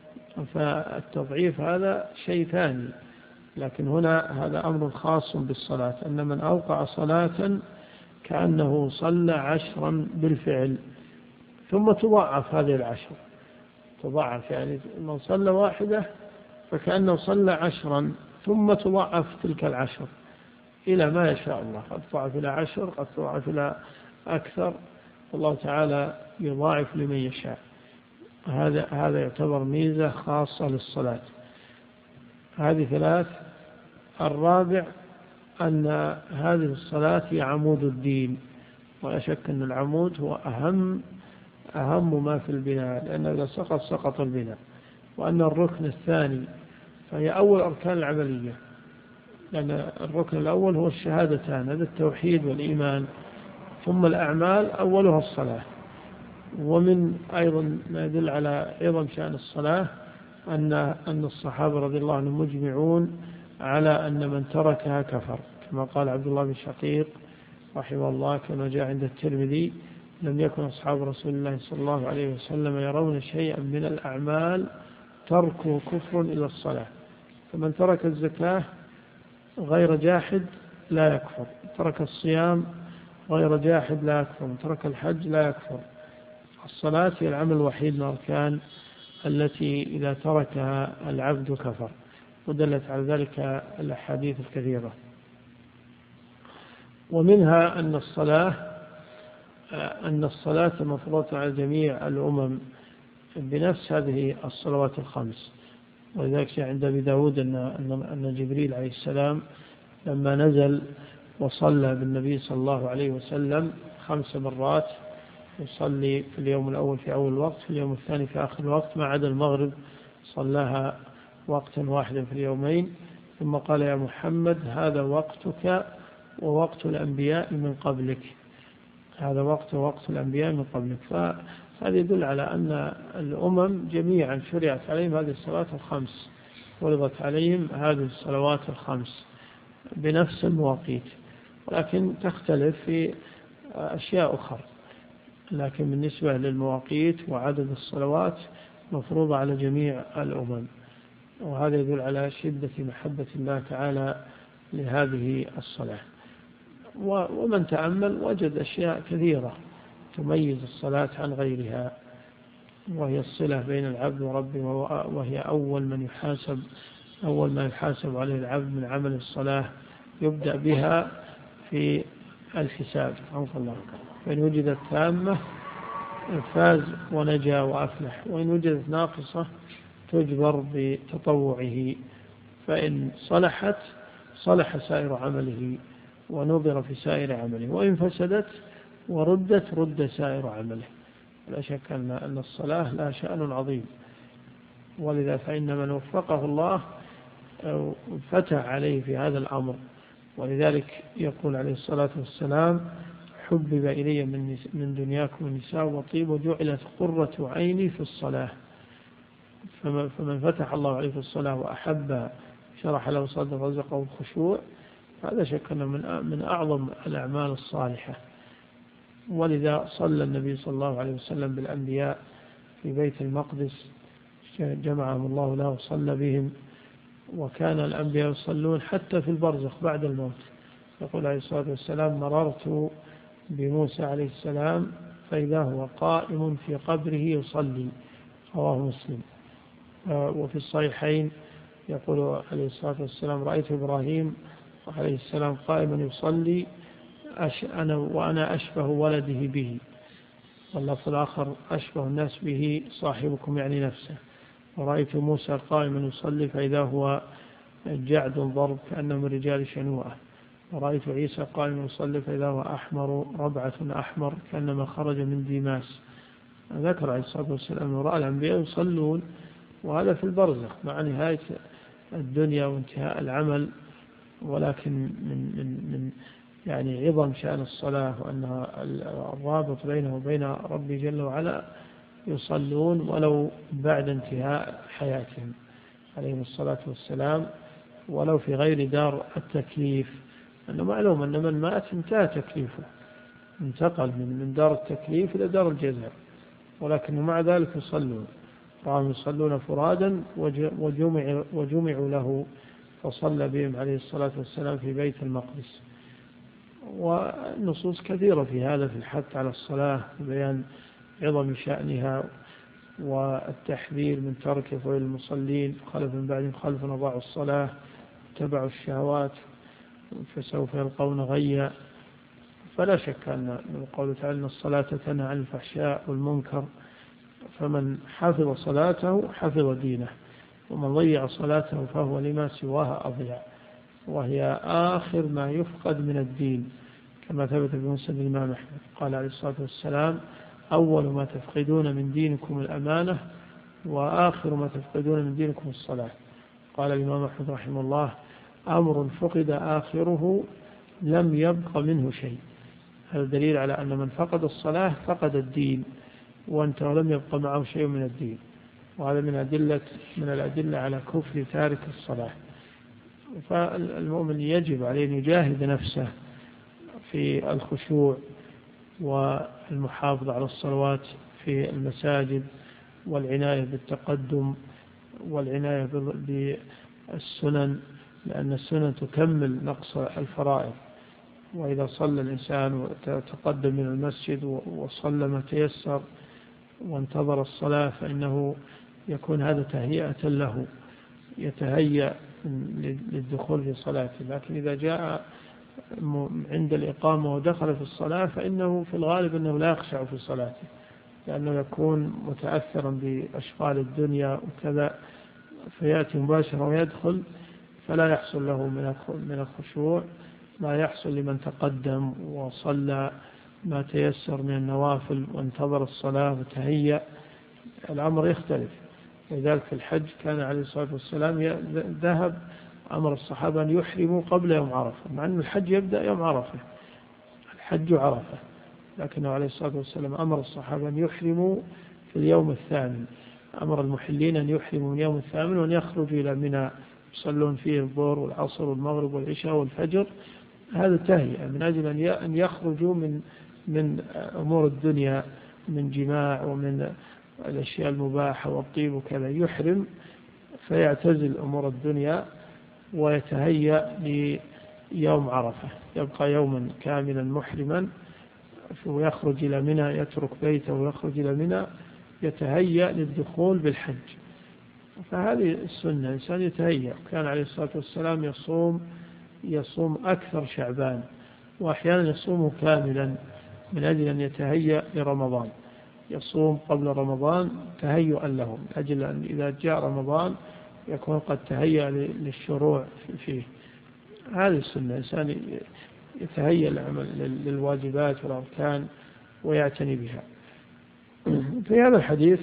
Speaker 2: فالتضعيف هذا شيء ثاني. لكن هنا هذا أمر خاص بالصلاة، أن من أوقع صلاة كأنه صلى عشرا بالفعل، ثم تضاعف هذه العشر، تضاعف يعني من صلى واحدة فكأنه صلى عشرا ثم تضاعف تلك العشر إلى ما يشاء الله، قد تضاعف إلى عشر، قد تضاعف إلى أكثر، الله تعالى يضاعف لمن يشاء. هذا هذا يعتبر ميزة خاصة للصلاة. هذه ثلاث. الرابع أن هذه الصلاة هي عمود الدين، ولا شك أن العمود هو أهم أهم ما في البناء، لأنه إذا سقط سقط البناء. وأن الركن الثاني فهي أول أركان العملية، لأن الركن الأول هو الشهادتان، هذا التوحيد والإيمان، ثم الأعمال أولها الصلاة. ومن أيضا ما يدل على عظم شأن الصلاة أن أن الصحابة رضي الله عنهم مجمعون على أن من تركها كفر، كما قال عبد الله بن شقيق رحمه الله كما جاء عند الترمذي: لم يكن أصحاب رسول الله صلى الله عليه وسلم يرون شيئا من الأعمال تركه كفر إلى الصلاة. فمن ترك الزكاة غير جاحد لا يكفر، ترك الصيام غير جاحد لا يكفر، ترك الحج لا يكفر. الصلاة هي العمل الوحيد من الأركان التي إذا تركها العبد كفر، ودلت على ذلك الأحاديث الكثيرة. ومنها أن الصلاة أن الصلاة مفروضة على جميع الأمم بنفس هذه الصلوات الخمس. ولذلك عند أبي داود أن أن جبريل عليه السلام لما نزل وصلى بالنبي صلى الله عليه وسلم خمس مرات، يصلي في اليوم الأول في أول وقت، في اليوم الثاني في آخر الوقت، ما عدا المغرب صلاها وقتا واحدا في اليومين، ثم قال: يا محمد هذا وقتك ووقت الأنبياء من قبلك، هذا وقت ووقت الأنبياء من قبلك. فهذا يدل على أن الأمم جميعا شرعت عليهم هذه الصلوات الخمس، فرضت عليهم هذه الصلوات الخمس بنفس المواقيت، ولكن تختلف في أشياء أخرى، لكن بالنسبة للمواقيت وعدد الصلوات مفروضة على جميع الأمم. وهذا يدل على شدة محبة الله تعالى لهذه الصلاة. ومن تأمل وجد أشياء كثيرة تميز الصلاة عن غيرها، وهي الصلة بين العبد وربه، وهي أول من يحاسب أول ما يحاسب عليه العبد من عمل الصلاة، يبدأ بها في الحساب. فإن وجدت تامة فاز ونجا وأفلح، وإن وجدت ناقصة تجبر بتطوعه، فإن صلحت صلح سائر عمله ونظر في سائر عمله، وإن فسدت وردت رد سائر عمله. لا شك أن الصلاة لا شأن عظيم، ولذا فإن من وفقه الله فتح عليه في هذا الأمر. ولذلك يقول عليه الصلاة والسلام: حبب إلي من دنياكم النساء وطيب وجعلت قرة عيني في الصلاة. فمن فتح الله عليه في الصلاة وأحب شرح له صدر رزقه الخشوع، هذا شك من من أعظم الأعمال الصالحة. ولذا صلى النبي صلى الله عليه وسلم بالأنبياء في بيت المقدس، جمعهم الله له وصلى بهم. وكان الأنبياء يصلون حتى في البرزخ بعد الموت. يقول عليه الصلاة والسلام: مررت بموسى عليه السلام فإذا هو قائم في قبره يصلي، رواه مسلم. وفي الصحيحين يقول عليه الصلاة والسلام: رأيت إبراهيم عليه السلام قائما يصلي أنا وأنا أشبه ولده به. واللفظ الآخر: أشبه الناس به صاحبكم، يعني نفسه. ورأيت موسى قائما يصلي فإذا هو جعد ضرب كأنه من رجال شنوءة. ورأيت عيسى قائما يصلي فإذا هو أحمر ربعة أحمر كأنما خرج من ديماس. ذكر عليه الصلاة والسلام أنه رأى الأنبياء يصلون، وهذا في البرزخ مع نهاية الدنيا وانتهاء العمل. ولكن من, من, من يعني عظم شأن الصلاة وأنها الرابط بينه وبين ربي جل وعلا، يصلون ولو بعد انتهاء حياتهم عليهم الصلاة والسلام، ولو في غير دار التكليف. أنه معلوم أن من مات انتهى تكليفه، انتقل من دار التكليف إلى دار الجزاء، ولكن مع ذلك يصلون. رأهم يصلون فرادا وجمع وجمعوا له، فصلى بهم عليه الصلاة والسلام في بيت المقدس. والنصوص كثيرة في هذا، في الحث على الصلاة وبيان عظم شأنها والتحذير من ترك فعل المصلين خلف من بعد خلف أضاعوا الصلاة اتبعوا الشهوات فسوف يلقون غيا. فلا شك أن من قوله تعالى إن الصلاة تنهى عن الفحشاء والمنكر، فمن حفظ صلاته حفظ دينه، ومن ضيع صلاته فهو لما سواها أضيع، وهي آخر ما يفقد من الدين، كما ثبت في مسند الإمام أحمد قال عليه الصلاة والسلام: أول ما تفقدون من دينكم الأمانة، وآخر ما تفقدون من دينكم الصلاة. قال الإمام أحمد رحمه الله: أمر فقد آخره لم يبق منه شيء. هذا دليل على أن من فقد الصلاة فقد الدين، وأنت لم يبق معه شيء من الدين. وهذا من أدلة من الأدلة على كفر تارك الصلاة. فالمؤمن يجب عليه أن يجاهد نفسه في الخشوع والمحافظة على الصلوات في المساجد، والعناية بالتقدم، والعناية بالسنن، لأن السنن تكمل نقص الفرائض. وإذا صلى الإنسان وتقدم من المسجد وصلى ما تيسر وانتظر الصلاة فإنه يكون هذا تهيئة له، يتهيأ للدخول في صلاته. لكن إذا جاء عند الإقامة ودخل في الصلاة فإنه في الغالب أنه لا يخشع في صلاته، لأنه يكون متأثرا بأشغال الدنيا وكذا، فيأتي مباشرة ويدخل، فلا يحصل له من الخشوع ما يحصل لمن تقدم وصلى ما تيسر من النوافل وانتظر الصلاة وتهيأ. الأمر يختلف. لذلك في الحج كان عليه الصلاة والسلام ذهب أمر الصحابة أن يحرموا قبل يوم عرفة، مع أن الحج يبدأ يوم عرفة، الحج عرفة، لكنه عليه الصلاة والسلام أمر الصحابة أن يحرموا في اليوم الثامن. أمر المحلين أن يحرموا من اليوم الثامن وأن يخرجوا إلى منى يصلون فيه الظهر والعصر والمغرب والعشاء والفجر. هذا تهيئة من أجل أن يخرجوا من من أمور الدنيا، من جماع ومن الأشياء المباحة والطيب وكذا، يحرم فيعتزل أمور الدنيا ويتهيأ ليوم عرفة، يبقى يوما كاملا محرما ويخرج إلى منى، يترك بيته ويخرج إلى منى، يتهيأ للدخول بالحج. فهذه السنة، الإنسان يتهيأ. كان عليه الصلاة والسلام يصوم يصوم أكثر شعبان، وأحيانا يصومه كاملا من أجل أن يتهيأ لرمضان، يصوم قبل رمضان تهيئا له، من أجل أن إذا جاء رمضان يكون قد تهيأ للشروع فيه. هذه السنة، الإنسان يتهيأ للواجبات والأركان ويعتني بها. في هذا الحديث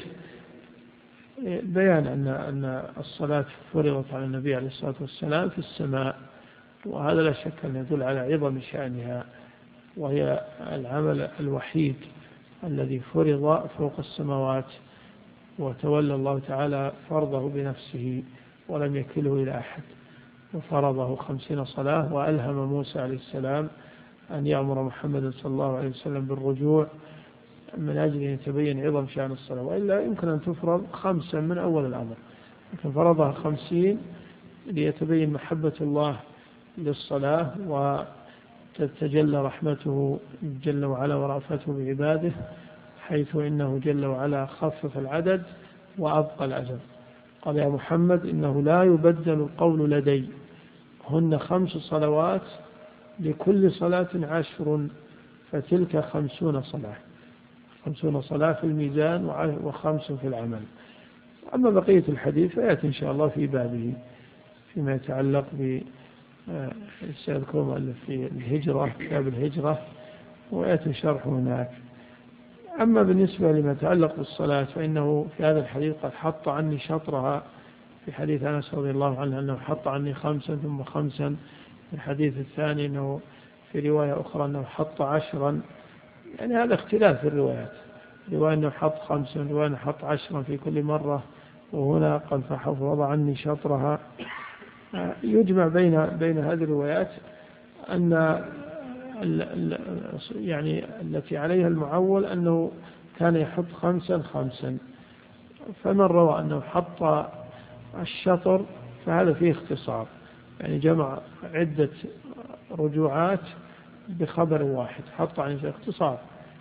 Speaker 2: بيان أن أن الصلاة فرضت على النبي عليه الصلاة والسلام في السماء، وهذا لا شك أن يدل على عظم شأنها، وهي العمل الوحيد الذي فرض فوق السماوات، وتولى الله تعالى فرضه بنفسه ولم يكله إلى أحد، وفرضه خمسين صلاة، وألهم موسى عليه السلام أن يأمر محمد صلى الله عليه وسلم بالرجوع من أجل أن يتبين عظم شأن الصلاة، وإلا يمكن أن تفرض خمسا من أول الأمر، لكن فرضها خمسين ليتبين محبة الله للصلاة وتتجلى رحمته جل وعلا ورأفته بعباده، حيث إنه جل وعلا خفف العدد وأبقى الأجر. قال يا محمد إنه لا يبدل القول لدي، هن خمس صلوات لكل صلاة عشر، فتلك خمسون صلاة، خمسون صلاة في الميزان وخمس في العمل. أما بقية الحديث فيأتي إن شاء الله في بابه فيما يتعلق ب سيذكر في الهجرة، كتاب الهجرة، ويأتي شرح هناك. أما بالنسبة لما يتعلق بالصلاة فإنه في هذا الحديث قد حط عني شطرها، في حديث أنس رضي الله عنه أنه حط عني خمسا ثم خمسا، في الحديث الثاني أنه في رواية أخرى أنه حط عشرا، يعني هذا اختلاف في الروايات، رواية أنه حط خمسا، رواية أنه حط عشرا في كل مرة، وهنا قد فحفظ عني شطرها. يجمع بين بين هذه الروايات أن يعني التي عليها المعول أنه كان يحط خمسا خمسا، فمن روى أنه حط الشطر فهذا فيه اختصار، يعني جمع عدة رجوعات بخبر واحد، حط عن اختصار.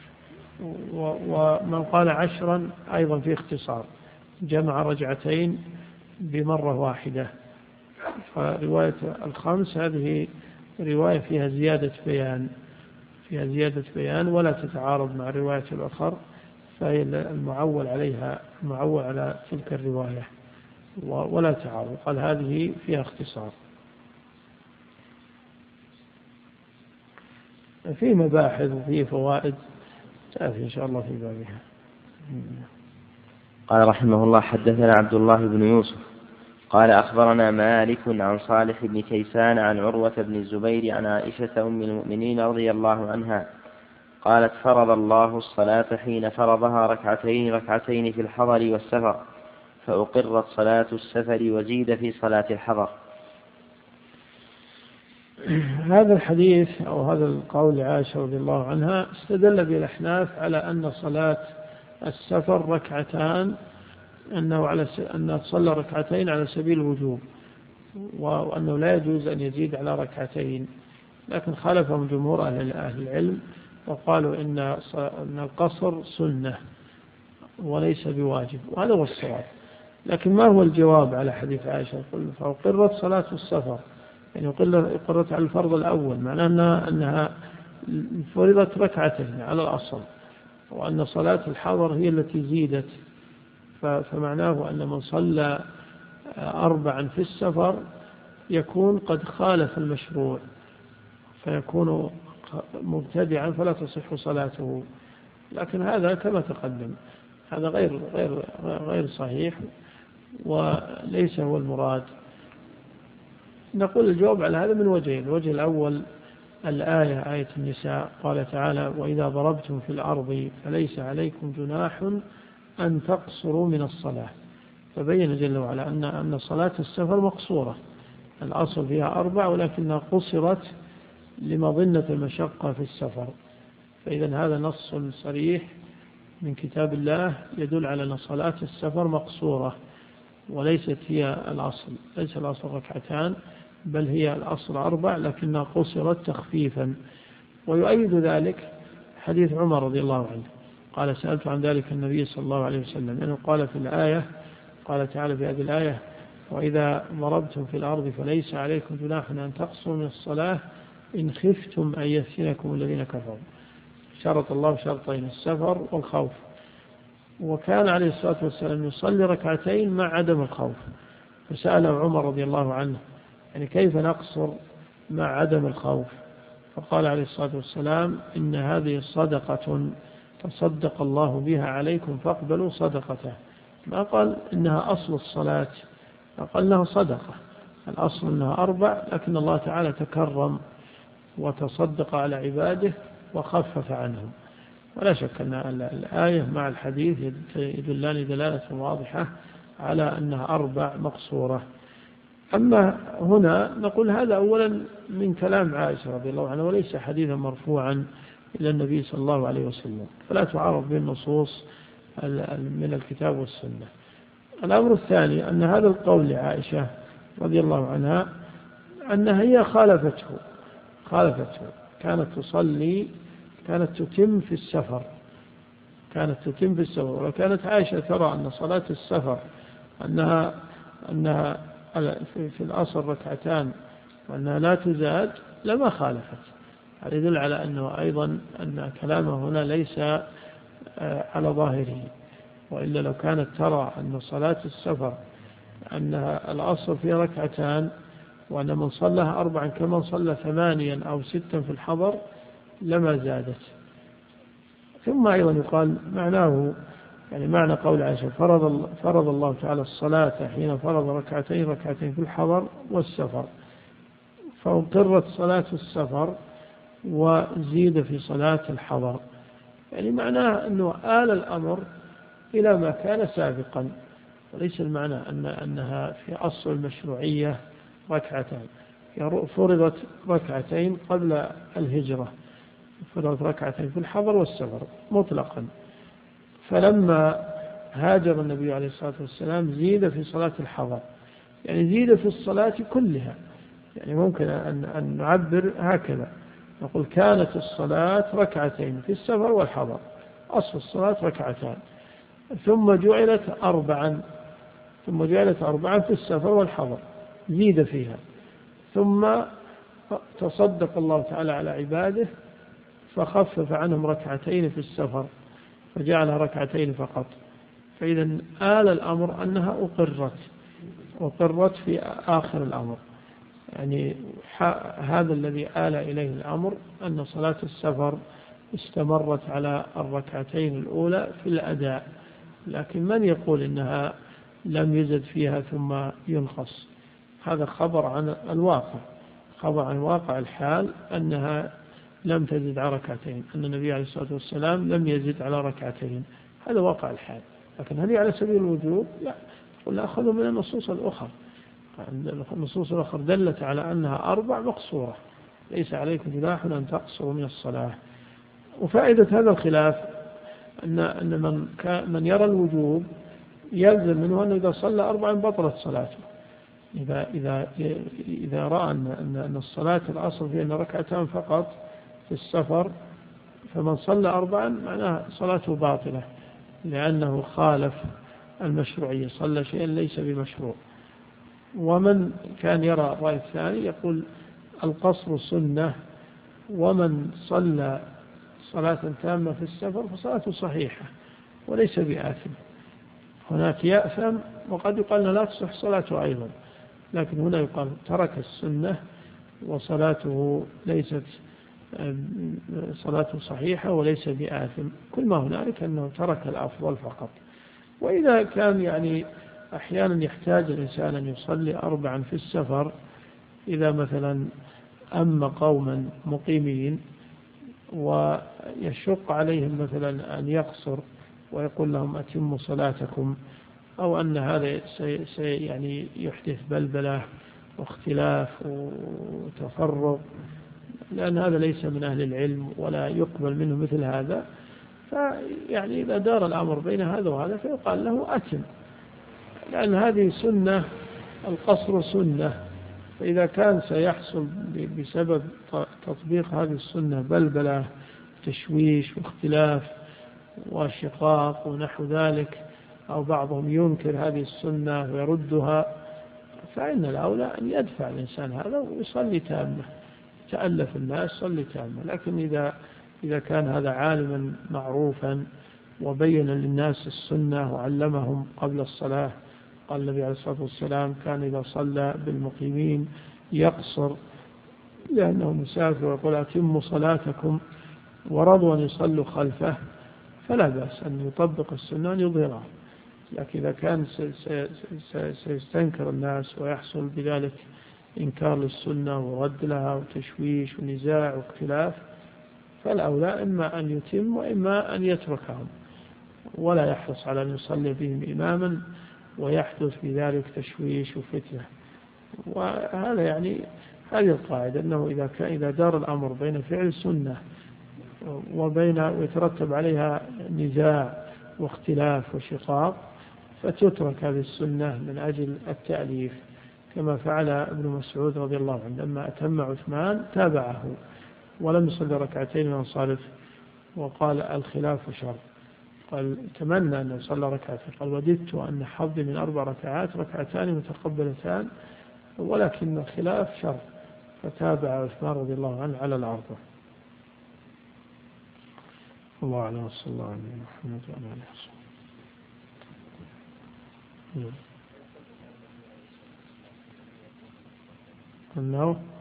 Speaker 2: ومن قال عشرا أيضا فيه اختصار، جمع رجعتين بمرة واحدة. فرواية الخمس هذه رواية فيها زيادة بيان، فيها زيادة بيان ولا تتعارض مع الرواية الأخرى، فهي المعول عليها، المعول على تلك الرواية ولا تعارض. قال هذه فيها اختصار. في مباحث وفي فوائد تأتي إن شاء الله في بابها.
Speaker 1: قال رحمه الله حدثنا عبد الله بن يوسف قال أخبرنا مالك عن صالح بن كيسان عن عروة بن الزبير عن عائشة أم المؤمنين رضي الله عنها قالت فرض الله الصلاة حين فرضها ركعتين ركعتين في الحضر والسفر، فأقرت صلاة السفر وزيد في صلاة الحضر.
Speaker 2: هذا الحديث أو هذا القول عائشة رضي الله عنها استدل بالأحناف على أن صلاة السفر ركعتان، أنه على أن صلى ركعتين على سبيل الوجوب، وأنه لا يجوز أن يزيد على ركعتين، لكن خالفهم جمهور أهل العلم وقالوا إن أن القصر سنة وليس بواجب، وهذا هو الصواب. لكن ما هو الجواب على حديث عائشة؟ فأقرت صلاة السفر، يعني أقرت على الفرض الأول، معناه أنها فرضت ركعتين على الأصل، وأن صلاة الحضر هي التي زيدت، فمعناه أن من صلى أربعا في السفر يكون قد خالف المشروع، فيكون مبتدعا فلا تصح صلاته. لكن هذا كما تقدم هذا غير غير غير صحيح وليس هو المراد. نقول الجواب على هذا من وجهين. الوجه الأول الآية، آية النساء، قال تعالى وإذا ضربتم في الأرض فليس عليكم جناح أن تقصروا من الصلاة، فبين جل وعلا أن أن صلاة السفر مقصورة، الأصل فيها أربع ولكنها قصرت لمظنة المشقة في السفر. فإذا هذا نص صريح من كتاب الله يدل على أن صلاة السفر مقصورة وليست هي الأصل، ليس الأصل ركعتان بل هي الأصل أربع لكنها قصرت تخفيفا. ويؤيد ذلك حديث عمر رضي الله عنه قال سألت عن ذلك النبي صلى الله عليه وسلم، لأنه قال في الآية، قال تعالى في هذه الآية وإذا ضربتم في الأرض فليس عليكم جناح أن تقصروا من الصلاة إن خفتم أن يفتنكم الذين كفروا. شرط الله شرطين، السفر والخوف، وكان عليه الصلاة والسلام يصلي ركعتين مع عدم الخوف، فسأله عمر رضي الله عنه يعني كيف نقصر مع عدم الخوف؟ فقال عليه الصلاة والسلام إن هذه صدقة تصدق الله بها عليكم فاقبلوا صدقته. ما قال إنها أصل الصلاة، فقال إنها صدقة، الأصل إنها أربع لكن الله تعالى تكرم وتصدق على عباده وخفف عنهم. ولا شك أن الآية مع الحديث يدلان دلالة واضحة على أنها أربع مقصورة. أما هنا نقول هذا أولا من كلام عائشة رضي الله عنها وليس حديثا مرفوعا إلى النبي صلى الله عليه وسلم، فلا تعارض بالنصوص من الكتاب والسنة. الأمر الثاني أن هذا القول لعائشة رضي الله عنها أنها هي خالفته خالفته كانت تصلي كانت تتم في السفر كانت تتم في السفر وكانت عائشة ترى أن صلاة السفر أنها أنها في الأصل ركعتان وأنها لا تزاد لما خالفت. هذا يدل على أنه أيضا أن كلامه هنا ليس على ظاهره، وإلا لو كانت ترى أن صلاة السفر أنها الأصل فيها ركعتان وأن من صلىها أربعا كمن صلى ثمانيا أو ستا في الحضر لما زادت. ثم أيضا يقال معناه يعني معنى قول عائشة فرض, فرض الله تعالى الصلاة حين فرض ركعتين ركعتين في الحضر والسفر، فأقرت صلاة السفر وزيد في صلاة الحضر، يعني معناه أنه آل الأمر إلى ما كان سابقا، وليس المعنى أن أنها في أصل المشروعية ركعتان. فرضت ركعتين قبل الهجرة، فرضت ركعتين في الحضر والسفر مطلقا، فلما هاجر النبي عليه الصلاة والسلام زيد في صلاة الحضر، يعني زيد في الصلاة كلها. يعني ممكن أن, أن نعبر هكذا، نقول كانت الصلاة ركعتين في السفر والحضر، أصل الصلاة ركعتان، ثم جعلت أربعا ثم جعلت أربعا في السفر والحضر زيد فيها، ثم تصدق الله تعالى على عباده فخفف عنهم ركعتين في السفر فجعلها ركعتين فقط. فإذا آل الأمر أنها أقرت أقرت في آخر الأمر، يعني هذا الذي آل إليه الأمر أن صلاة السفر استمرت على الركعتين الأولى في الأداء، لكن من يقول إنها لم يزد فيها ثم ينقص؟ هذا خبر عن الواقع، خبر عن واقع الحال أنها لم تزد على ركعتين، أن النبي عليه الصلاة والسلام لم يزد على ركعتين، هذا واقع الحال. لكن هل على سبيل الوجوب؟ لا، ولا أخذوا من النصوص الأخرى، النصوص الأخرى دلت على أنها أربع مقصورة، ليس عليكم جناح أن تقصروا من الصلاة. وفائدة هذا الخلاف أن أن من من يرى الوجوب يلزم منه أنه إذا صلى أربعا بطلت صلاته. إذا إذا إذا رأى أن أن الصلاة الأصل فيها أن ركعتان فقط في السفر، فمن صلى أربعا معناها صلاته باطلة، لأنه خالف المشروعية، صلى شيئا ليس بمشروع. ومن كان يرى الرأي الثاني يقول القصر سنة، ومن صلى صلاة تامة في السفر فصلاته صحيحة وليس بآثم. هناك يأثم وقد يقال لا تصح صلاته أيضا، لكن هنا يقال ترك السنة وصلاته ليست صلاته صحيحة وليس بآثم. كل ما هنالك أنه ترك الأفضل فقط. وإذا كان يعني أحيانا يحتاج الإنسان أن يصلي أربعا في السفر، إذا مثلا أما قوما مقيمين ويشق عليهم مثلا أن يقصر ويقول لهم أتموا صلاتكم، أو أن هذا سي يعني يحدث بلبلة واختلاف وتفرق، لأن هذا ليس من أهل العلم ولا يقبل منه مثل هذا، فيعني إذا دار الأمر بين هذا وهذا فيقال له أتم، لأن هذه سنة، القصر سنة. فإذا كان سيحصل بسبب تطبيق هذه السنة بلبلة تشويش واختلاف وشقاق ونحو ذلك، أو بعضهم ينكر هذه السنة ويردها، فإن الأولى أن يدفع الإنسان هذا ويصلي تامة، تألف الناس صلي تامة. لكن إذا إذا كان هذا عالما معروفا وبين للناس السنة وعلمهم قبل الصلاة، قال النبي عليه الصلاة والسلام كان إذا صلى بالمقيمين يقصر لأنه مسافر، ويقول أتموا صلاتكم، ورضوا أن يصلوا خلفه، فلا بأس أن يطبق السنة أن يظهرها. لكن إذا كان سيستنكر الناس ويحصل بذلك إنكار للسنة ورد لها وتشويش ونزاع واختلاف، فالأولى إما أن يتم وإما أن يتركهم، ولا يحرص على أن يصلي بهم إماما ويحدث بذلك تشويش وفتنة. وهذا يعني هذه القاعدة أنه إذا كان إذا دار الأمر بين فعل السنة وبين ويترتب عليها نزاع واختلاف وشقاق فتترك هذه السنة من أجل التأليف، كما فعل ابن مسعود رضي الله عنه لما أتم عثمان تابعه ولم يصلي ركعتين وينصرف وقال الخلاف شر. قال تمنى أن يصلى ركعتين، قال وددت أن حظي من أربع ركعات ركعتان متقبلتان ولكن الخلاف شر، فتابع عثمان رضي الله عنه على العرض. الله أعلم وصلى الله عليه محمد وعلى آله وصحبه. أنه